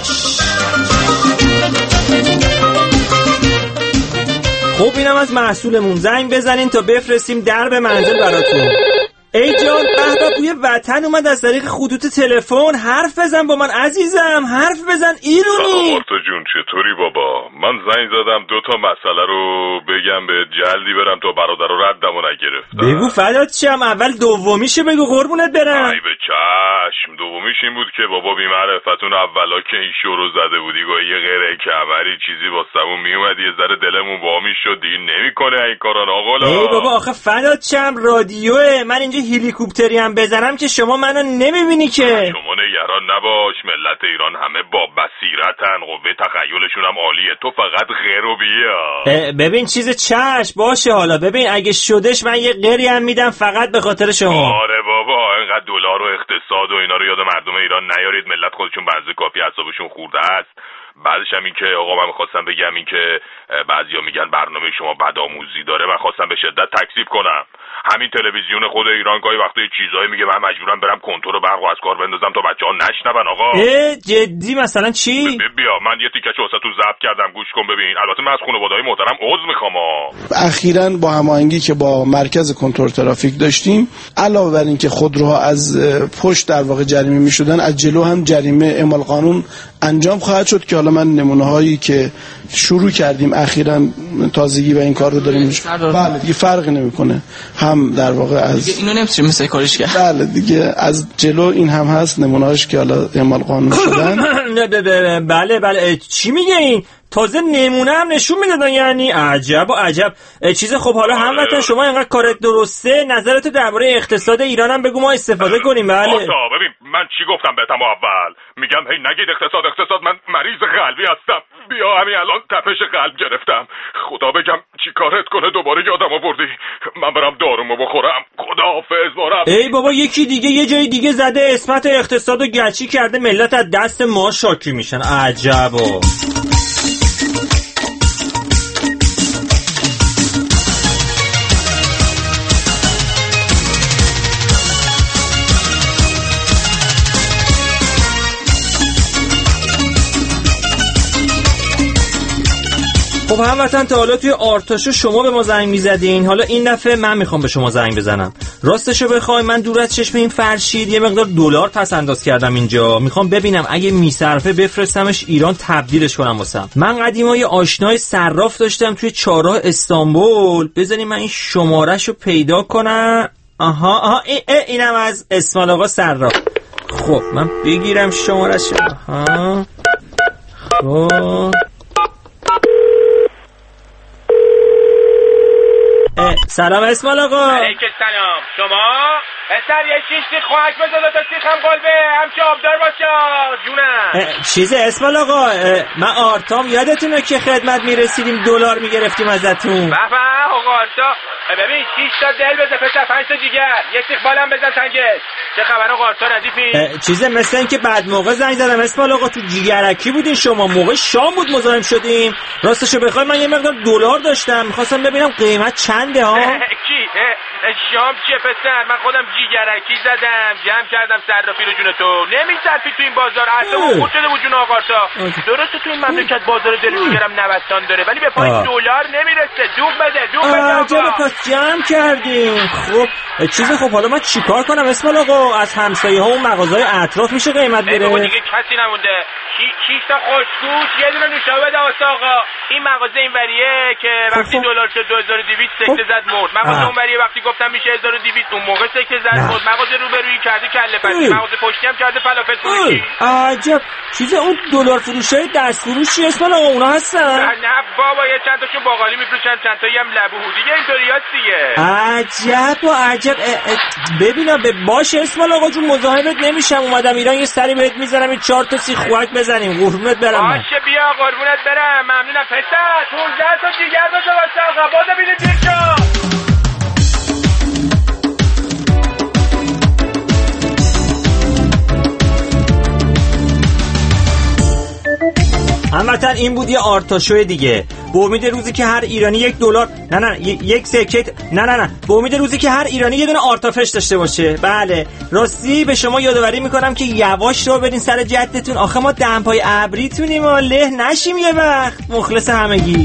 خب اینم از محصولمون. زنگ بزنین تا بفرستیم درب منزل براتون. ای جان به به بوی وطن اومد از طریق خطوط تلفن. حرف بزن با من عزیزم، حرف بزن ایرونی. آرتا جون چطوری بابا؟ من زنگ زدم دو تا مسئله رو بگم به جلدی برم تا برادر رو ردمو نگرفتم. بگو فدات شم. اول دومیشو بگو قربونت برم. ای به چشم. دومیش این بود که بابا بی معرفتون اولا که این شو رو زده بودی گاهی یه غیره کمری چیزی واسمون میومد یه ذره دلمون وامی شد دیگه نمیکنه این کارا آقا. ای بابا آخه فدات شم رادیوه. من اینجا هلیکوپتری هم بزنم که شما منو نمیبینی که. شما نگران نباش، ملت ایران همه با بصیرتن، قوه تخیلشون هم عالیه، تو فقط غیر و بیا. ببین چیز چشم باشه. حالا ببین اگه شدش من یه غیری هم میدم فقط به خاطر شما. آره بابا اینقدر دلار و اقتصاد و اینا رو یاد مردم ایران نیارید، ملت خودشون بنز کافی اعصابشون خورده است. بعدش هم این که آقا من میخواستم بگم این که بعضیا میگن برنامه شما بدآموزی داره، من خواستم به شدت تکذیب کنم. همین تلویزیون خود ایران گاهی وقتا چیزایی میگه من مجبورم برم کنترل برق از کار بندازم تا بچه‌ها نشنون. آقا اه جدی مثلا چی؟ بیا من یه تیکه‌شو واسه تو ضبط کردم، گوش کن ببین. البته من از خانواده‌های محترم عذر میخوام. اخیراً با هماهنگی که با مرکز کنترل ترافیک داشتیم، علاوه بر اینکه خودروها از پشت در واقع جریمه میشدن، از جلو هم جریمه اعمال قانون انجام خواهد شد که حالا من نمونه‌هایی که شروع کردیم اخیراً تازگی به این کار رو داریم. بله دیگه فرقی نمیکنه، هم در واقع از دیگه اینو نمی‌تونیم مثل کارش کرد. بله دیگه از جلو این هم هست نمونه‌هاش که حالا اعمال قانون شدن. بله بله چی میگه این؟ تازه نمونه هم نشون میدادن، یعنی عجب و عجب. چیز خب حالا هموطن شما اینقدر کارت درسته، نظرت درباره اقتصاد ایران هم بگو ما استفاده کنیم. بله آتا ببین من چی گفتم بهتم اول؟ میگم هی نگید اقتصاد اقتصاد، من مریض قلبی هستم. بیا همین الان تپش قلب گرفتم. خدا بگم چی کارت کنه دوباره یادم آوردی. من برم دارومو بخورم. خداحافظ بارم. ای بابا یکی دیگه یه جای دیگه زده اسمت اقتصادو گچی کرده، ملت از دست ما شاکی میشن. عجبا. خب هموطن تا حالا توی آرتاشو شما به ما زنگ میزدین، حالا این دفعه من میخوام به شما زنگ بزنم. راستشو بخوای من دور از چشم این فرشید یه مقدار دلار پس انداز کردم اینجا، میخوام ببینم اگه میصرفه بفرستمش ایران تبدیلش کنم واسم. من قدیما یه آشنای صراف داشتم توی چهارراه استانبول، بذارین من این شمارهشو پیدا کنم. آها آها ای ای اینم از اسماعیل آقا صراف. خب من بگیرم شمارهشو. آها خب سلام اسماعیل آقا. علیکم سلام. شما پسر یه شیش سیخ خواهک بزاده تا سیخم قلبه همچه آبدار باشه جونم. چیزه اسماعیل آقا من آرتام یادتونه که خدمت میرسیدیم دلار میگرفتیم ازتون. به به آقا آرتا ببین شیش تا دل بزه پسر، پنج تا جیگر، یک سیخ بالم بزن تنگش. چه خبر آقا آرتا ردیفی؟ چیزه مثل این که بعد موقع زنگ زدم اسماعیل آقا، تو جیگرکی بودین شما، موقع شام بود مزاحم شدیم. راستشو بخوای من یه مقدار دلار داشتم میخواستم ببینم قیمت چنده ها. کی شام چیه پسر؟ من خودم جیگرکی زدم جمع کردم صرافی رو جون تو نمیصرفی تو این بازار. اصلا خورد شده بود جون آقا آرتا. درسته تو این مملکت بازار دل جیگرم نوسان داره ولی به پای دلار نمیرسه. دوغ بده دوغ بده آقا. پس جمع کردیم. خب چیزه خب حالا من چیکار کنم اسماعیل آقا؟ از همسایه ها و مغازهای اطراف میشه قیمت بره؟ بابا دیگه کسی نمونده. شیش تا خوشگوش یه دونه نوشابه بده واسه آقا. این مغازه اینوریه که وقتی دلار شد دو هزار و دویست سکته زد مرد. مغازه اونوریه وقتی گفتم میشه هزار و دویست اون موقع سکته زد مرد. مغازه روبرویی کرده کله پسی، مغازه پشتی هم کرده فلافل فروشی. عجب. چیز اون دلار فروشای دست فروشی اسماعیل آقا اونا هستن؟ نه بابا یه چند تاشون باقالی میفروشن، چند تایی هم لبو دیگه اینطوریاست دیگه. عجب و عجب. ببینم به باش اسماعیل آقا جون مزاحمت نمیشم، اومدم ایران یه سری بهت میذارم این چهار تا سیخ خوک بزنیم قربونت برم. باشه بیا قربونت برم ممنونم پسر. پونزده تا دیگر بذار واسه آقا بازه بیده دیر شو. هموطن این بود یه آرتاشوی دیگه. به امید روزی که هر ایرانی یک دلار نه نه یک سکه نه نه نه به امید روزی که هر ایرانی یه دونه آرتافش داشته باشه. بله راستی به شما یادآوری میکنم که یواش رو برین سر جدتون، آخه ما دمپای ابریتونیم و له نشیم یه وقت. مخلص همگی.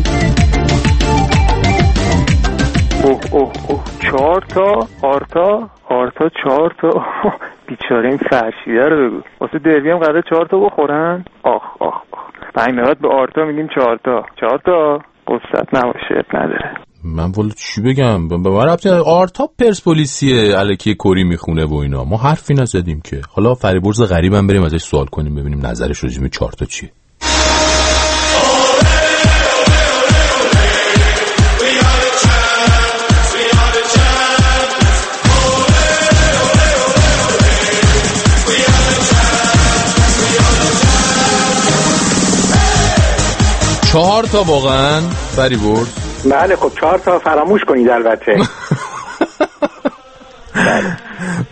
اوه اوه اوه چهار تا آرتا آرتا چهار تا بیچاره این فرشیده رو بگو واسه دربی هم قراره چهار تا بخورن. آخ آخ آخ پنج به آرتا میگیم چهار تا چهار تا قصت نباشه نداره. من والا چی بگم به من ربطی آرتا پرسپولیسیه الکی کری میخونه و اینا، ما حرفی نزدیم که. حالا فریبرز غریبم بریم ازش سوال کنیم ببینیم نظرش راجع به چهار تا چیه. چهار تا واقعا فریبرز؟ بله خب چهار تا فراموش کنید البته.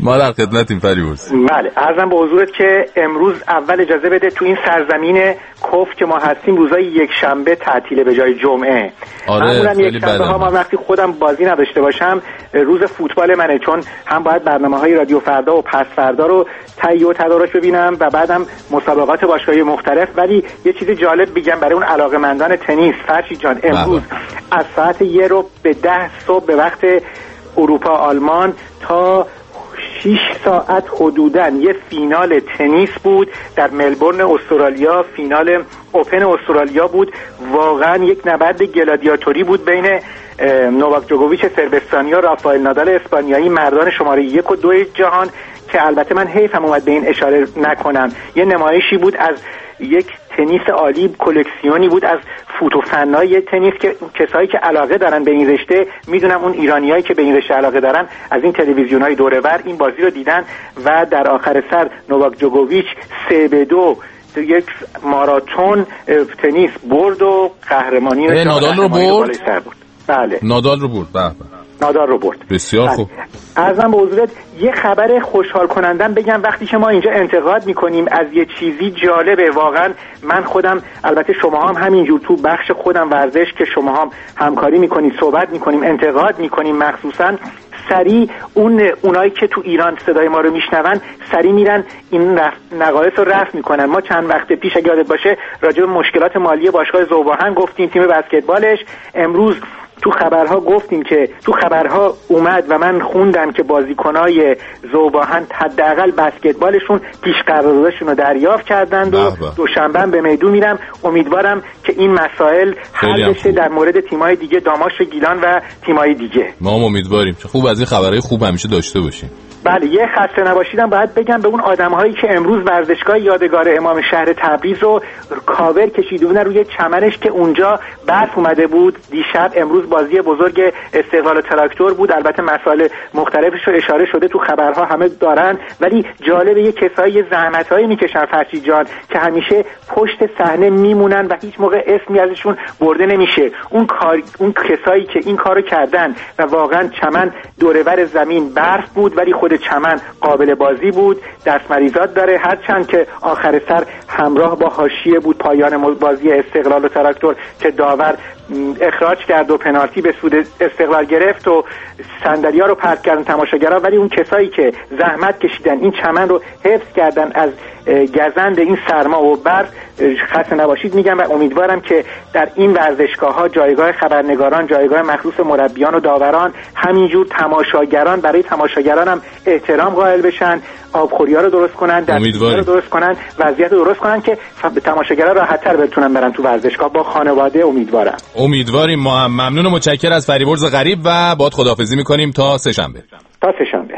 ما در خدمتیم فریبرز. بله عرضم به حضورت که امروز اول اجازه بده تو این سرزمین کف که ما هستیم روزای یک شنبه تعطیله به جای جمعه. آره معمولا یک شنبه ها ما وقتی خودم بازی نداشته باشم روز فوتبال منه، چون هم باید برنامه‌های رادیو فردا و پس فردا رو تهیه و تدارک ببینم و بعدم مسابقات باشگاهی مختلف. ولی یه چیز جالب بگم برای اون علاقه‌مندان تنیس، فرشید جان امروز از ساعت یه رو به ده صبح به وقت اروپا آلمان تا شش ساعت حدوداً یه فینال تنیس بود در ملبورن استرالیا، فینال اوپن استرالیا بود. واقعا یک نبرد گلادیاتوری بود بین نوواک جوکوویچ سربستانی و رافائل نادال اسپانیایی، مردان شماره یک و دو جهان، که البته من حیفم اومد به این اشاره نکنم. یه نمایشی بود از یک تنیس عالی، کلکسیونی بود از فوتوفنای تنیس که کسایی که علاقه دارن به این رشته، میدونم اون ایرانیایی که به این رشته علاقه دارن از این تلویزیونای دوره ور این بازی رو دیدن و در آخر سر نوواک جوکوویچ سه به دو یک ماراتون تنیس برد و قهرمانی نادال رو برد. بله نادال رو برد. بله نادال رو برد. بسیار خوب. عرضم به حضورت یه خبر خوشحال کنندم بگم. وقتی که ما اینجا انتقاد میکنیم از یه چیزی جالبه واقعا. من خودم البته شما هم همینجور تو بخش خودم ورزش که شما هم همکاری میکنید، صحبت میکنیم، انتقاد میکنیم، مخصوصا سریع اون اونایی که تو ایران صدای ما رو میشنون سریع میرن این نقایص رو رفع میکنن. ما چند وقت پیش اگه یادت باشه راجع به مشکلات مالی باشگاه ذوب‌آهن گفتیم، تیم بسکتبالش. امروز تو خبرها گفتیم که تو خبرها اومد و من خوندم که بازیکنای ذوب‌آهن حداقل بسکتبالشون پیش قراردادشون رو دریافت کردند و دوشنبه به میدون میرم. امیدوارم که این مسائل حل بشه در مورد تیمای دیگه، داماش گیلان و تیمای دیگه. ما هم امیدواریم. خوب از این خبرهای خوب همیشه داشته باشیم. بله یه خسته نباشیدم باید بگم به اون آدم‌هایی که امروز ورزشگاه یادگار امام شهر تبریز رو کاور کشیده بودن روی چمنش که اونجا برف اومده بود دیشب. امروز بازی بزرگ استقلال تراکتور بود. البته مسائل مختلفش رو اشاره شده تو خبرها همه دارن، ولی جالبه یه کسایی زحمتایی میکشن فرشید جان که همیشه پشت صحنه میمونن و هیچ موقع اسمی ازشون برده نمیشه. اون کار اون کسایی که این کارو کردن و واقعا چمن دورور زمین برف بود ولی خود چمن قابل بازی بود، دست مریزات داره. هرچند که آخر سر همراه با حاشیه بود پایان بازی استقلال و تراکتور که داور اخراج کرد و پنالتی به سود استقلال گرفت و صندلی‌ها رو پرت کردن تماشاگرها، ولی اون کسایی که زحمت کشیدن این چمن رو حفظ کردن از گزند این سرما و برف خسته نباشید میگم و امیدوارم که در این ورزشگاه‌ها جایگاه خبرنگاران، جایگاه مخصوص مربیان و داوران، همینجور تماشاگران برای تماشاگران هم احترام قائل بشن، آبخوری‌ها رو درست کنن، دستگیری‌ها رو درست کنن، وضعیت رو درست کنن که تماشاگران راحت‌تر بتونن برن تو ورزشگاه با خانواده. امیدوارم. امیدواریم. ما هم ممنون و متشکر از فریبرز غریب و باهات خداحافظی می‌کنیم تا سه شنبه. تا سه شنبه.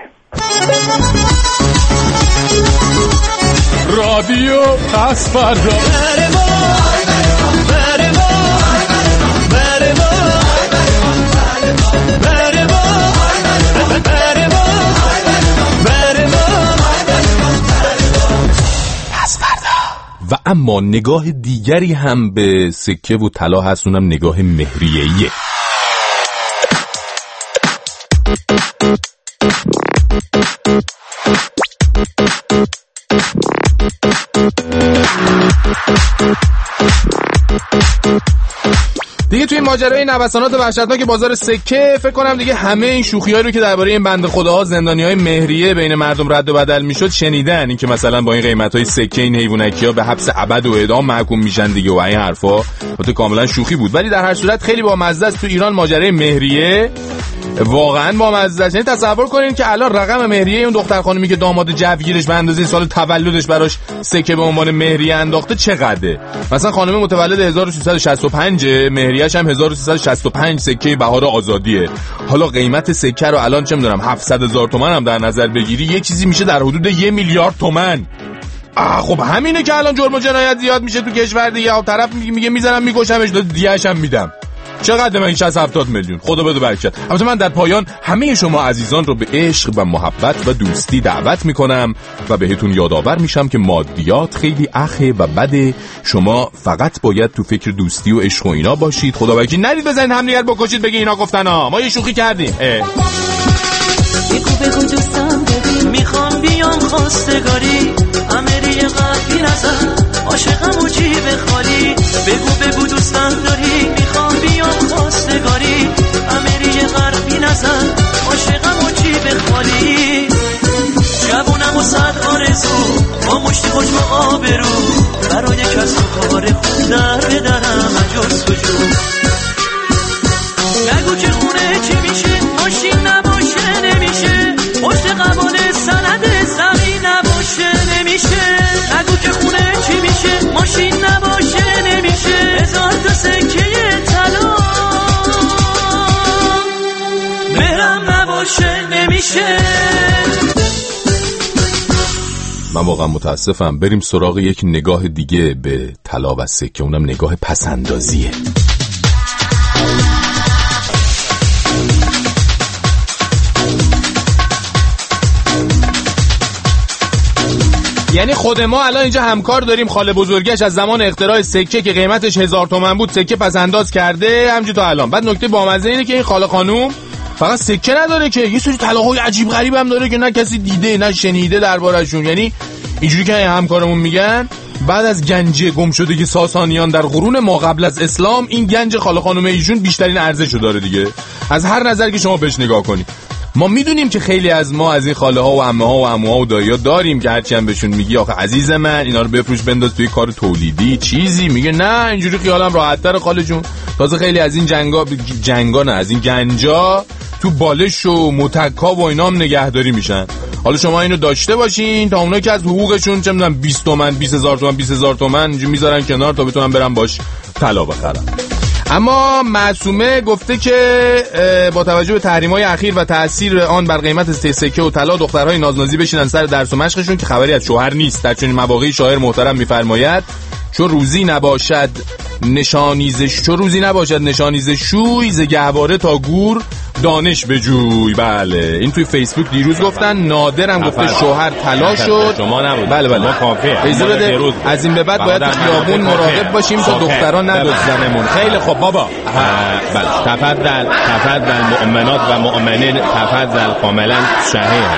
رادیو پس فردا. و اما نگاه دیگری هم به سکه و طلا هست، اونم نگاه مهریه‌ایه. دیگه توی این ماجرای نوسانات وحشتناک بازار سکه فکر کنم دیگه همه این شوخی‌هایی رو که درباره این بنده خداها زندانی‌های مهریه بین مردم رد و بدل میشد شنیدن. این که مثلا با این قیمت‌های سکه این حیوانکی‌ها به حبس ابد و اعدام محکوم میشن دیگه و این حرفا البته کاملا شوخی بود، ولی در هر صورت خیلی بامزه است تو ایران ماجرای مهریه. واقعا بامزه است. یعنی تصور کنین که الان رقم مهریه اون دختر خانومی که داماد جوگیرش به اندازه سال تولدش براش سکه به عنوان مهریه انداخته چقدره. مثلا خانم متولد هزار و سیصد و شصت و پنج، مهریه‌اش هم هزار و سیصد و شصت و پنج سکه بهار آزادیه. حالا قیمت سکه رو الان چه میدونم هفتصد هزار تومان هم در نظر بگیری یه چیزی میشه در حدود یک میلیارد تومان. آه خب همینه که الان جرم و جنایت زیاد میشه تو کشور دیگه. اون طرف میگه میذارم میکشمش، دیگه‌اش هم میدم. چقدر من این شصت هفتاد میلیون خدا بده برکت. البته من در پایان همه شما عزیزان رو به عشق و محبت و دوستی دعوت میکنم و بهتون یادآور میشم که مادیات خیلی اخه و بده. شما فقط باید تو فکر دوستی و عشق و اینا باشید. خدا برکت. نرید بزنید همدیگر بکشید بگی اینا گفتن ها ما یه شوخی کردیم. میخوام بیام خواستگاری امری قلبی نزن عاشقم و جیب خالی بگو بگو دوستم داری میخوام بیام خواستگاری امری قلبی نزن عاشقم و جیب خالی جوونم و صد آرزو با مشتی خوش و آبرو برای کس و کار خود در بدرم اجاز سجود نگو که خونه چی میشه ماشین نباشه نمیشه پشت قبال سند زمین نباشه نمیشه نگو که خونه چی میشه ماشین نباشه نمیشه هزار تا سکه طلا مهرم نباشه نمیشه. من واقعا متاسفم. بریم سراغ یک نگاه دیگه به طلا و سکه، اونم نگاه پسندازیه. یعنی خود ما الان اینجا همکار داریم، خاله بزرگش از زمان اختراع سکه که قیمتش هزار تومن بود سکه پس انداز کرده همینجور تا الان. بعد نکته بامزه اینه که این خاله خانوم فقط سکه نداره که یه سری طلاهای عجیب غریب هم داره که نه کسی دیده نه شنیده دربارشون. یعنی اینجوری که همکارمون میگن بعد از گنج گم شده که ساسانیان در قرون ما قبل از اسلام، این گنج خاله خانم ایشون بیشترین ارزشو داره دیگه، از هر نظر که شما بهش نگاه کنید. ما میدونیم که خیلی از ما از این خاله ها و عمه ها و عمو ها و دایی ها داریم که هرچی هم بهشون میگی آخه عزیز من اینا رو بفروش بنداز توی کار تولیدی چیزی، میگه نه اینجوری خیالم راحت تر خاله جون. تازه خیلی از این جنگا جنگا نه از این گنجا تو بالش و متکا و اینا هم نگهداری میشن. حالا شما اینو داشته باشین تا اونا که از حقوقشون چه میدونم بیست تومن بیست هزار تومن بیست هزار تومن اینجوری میذارن کنار تا بتونن برن باش طلا بخرن. اما معصومه گفته که با توجه به تحریم‌های اخیر و تأثیر آن بر قیمت سکه و طلا دخترهای نازنازی بشینن سر درس و مشقشون که خبری از شوهر نیست. در چنین مواقعی شاعر محترم میفرماید چون روزی نباشد نشانیزش چون روزی نباشد نشانیزش شوی ز گهواره تا گور دانش بجوی. بله این توی فیسبوک دیروز گفتن. نادرم گفته شوهر طلا شد. شما نبود. بله بله کافیه. از این به بعد باید خیابون مراقب باشیم تا دختران ندزدنمون. خیلی خب بابا. بله تفضل تفضل مؤمنات و مؤمنین تفضل کاملا صحیح.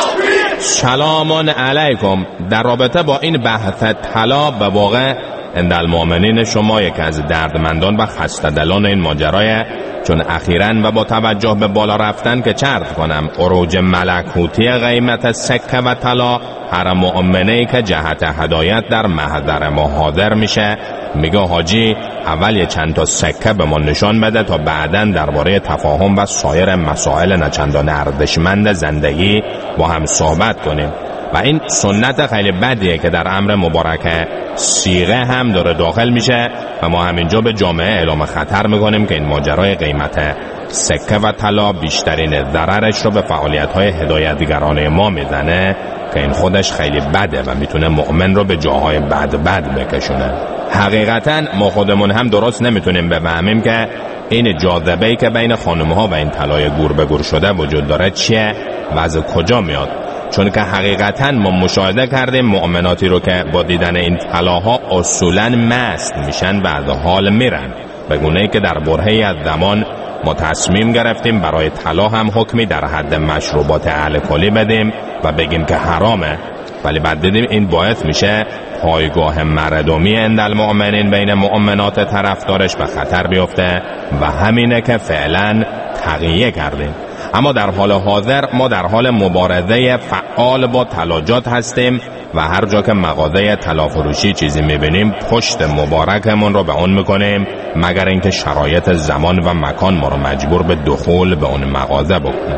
سلام علیکم. در رابطه با این بحث طلا به واقع عند المؤمنین شما یک از دردمندان و خسته دلان این ماجرای، چون اخیراً و با توجه به بالا رفتن که چرت کنم عروج ملکوتی قیمت سکه و طلا، هر مؤمنی که جهت هدایت در محضر ما حاضر میشه میگه حاجی اول یه چند تا سکه به ما نشان بده تا بعداً درباره تفاهم و سایر مسائل نچندان ارزشمند زندگی با هم صحبت کنیم. و این سنت خیلی بدیه که در امر مبارک صیغه هم داره داخل میشه و ما همینجا به جامعه اعلام خطر میکنیم که این ماجرای قیمت سکه و طلا بیشترین ضررش رو به فعالیت‌های هدایتگرانه ما میزنه که این خودش خیلی بده و میتونه مؤمن رو به جاهای بد بد بکشونه. حقیقتا ما خودمون هم درست نمیتونیم بفهمیم که این جاذبه‌ای که بین خانم‌ها و این طلای گور به گور شده وجود داره چیه و از کجا میاد، چون که حقیقتا ما مشاهده کردیم مؤمناتی رو که با دیدن این طلاها اصولاً مست میشن و از حال میرن، به گونه‌ای که در برهه‌ای از زمان ما تصمیم گرفتیم برای طلا هم حکمی در حد مشروبات الکلی بدیم و بگیم که حرامه، ولی بعد دیدیم این باعث میشه پایگاه مردمی عند المؤمنین بین مؤمنات طرفدارش به خطر بیفته و همینه که فعلا تغییر کردیم. اما در حال حاضر ما در حال مبارزه فعال با طلاجات هستیم و هر جا که مغازه طلا فروشی چیزی میبینیم پشت مبارکمون رو به اون میکنیم، مگر اینکه شرایط زمان و مکان ما رو مجبور به دخول به اون مغازه بکنه.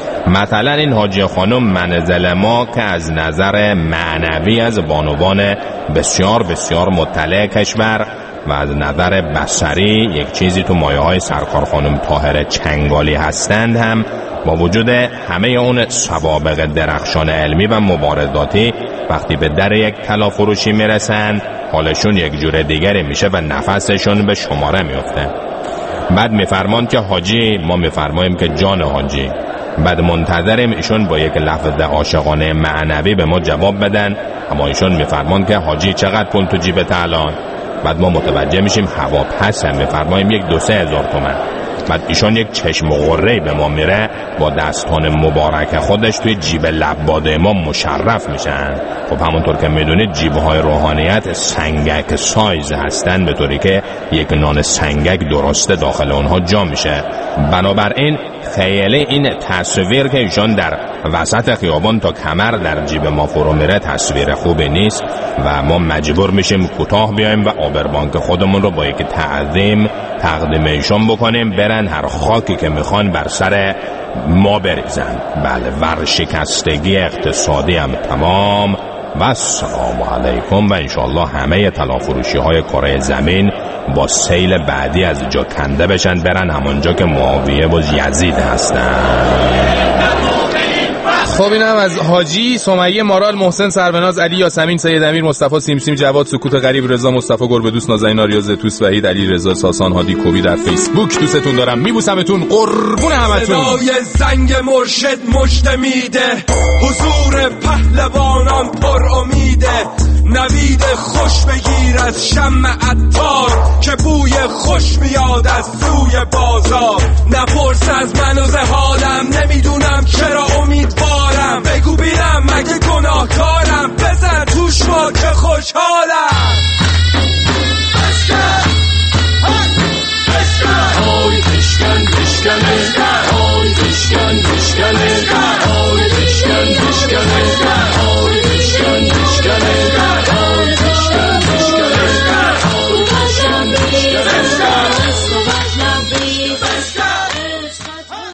مثلا این حاجی خانم منزل ما که از نظر معنوی از بانوان بسیار بسیار مطلع کشور و از نظر بصری یک چیزی تو مایه های سرکار خانم طاهره چنگالی هستند، هم با وجود همه اون سوابق درخشان علمی و مبارزاتی وقتی به در یک طلا فروشی میرسن حالشون یک جور دیگری میشه و نفسشون به شماره میفته. بعد میفرمان که حاجی، ما میفرماییم که جان حاجی. بعد منتظریم ایشون با یک لفظ عاشقانه معنوی به ما جواب بدن، اما ایشون میفرمان که حاجی چقدر پول تو جیبت الان؟ بعد ما متوجه میشیم هوا پس هم میفرماییم یک دو سه هزار تومن. بعد ایشون یک چشم غره‌ای به ما میره، با دستان مبارک خودش توی جیب لباد ما مشرف میشن. خب همونطور که میدونید جیب‌های روحانیت سنگک سایز هستن، به طوری که یک نان سنگک درسته داخل اونها جا میشه. بنابراین خیلی این تصویر که ایشون در وسط خیابان تا کمر در جیب ما فرو میره تصویر خوبی نیست و ما مجبور میشیم کوتاه بیایم و آبربانک خودمون رو با یک تعظیم تقدیم ایشون بکنیم، برن هر خاکی که میخوان بر سر ما بریزن. بله، ورشکستگی اقتصادی هم تمام و السلام علیکم و انشالله همه طلافروشی های کره زمین با سیل بعدی از جا کنده بشن، برن همونجا که معاویه و یزید هستن. خب اینم از حاجی، سمیه، مارال، محسن، سربناز، علی، یاسمین، سید امیر، مصطفی، سیمسیم، جواد، سکوت غریب، رضا، مصطفی، گربه دوست، نازنین، آریا، زتوس، وحید، علی رضا، ساسان، هادی، کوبی در فیسبوک. دوستتون دارم، میبوسمتون، قربون همتون. صدای زنگ مرشد مژده میده، حضور پهلوانان پر امیده، نوید خوش بگیر از شمع عطار که بوی خوش میاد از سوی بازار. نپرس از من و حالم، نمیدونم چرا امیدوارم، بگو بینم مگه گناهکارم، بزن توش ما که خوشحالم. بشکن بشکن های بشکن بشکنه، های بشکن بشکنه.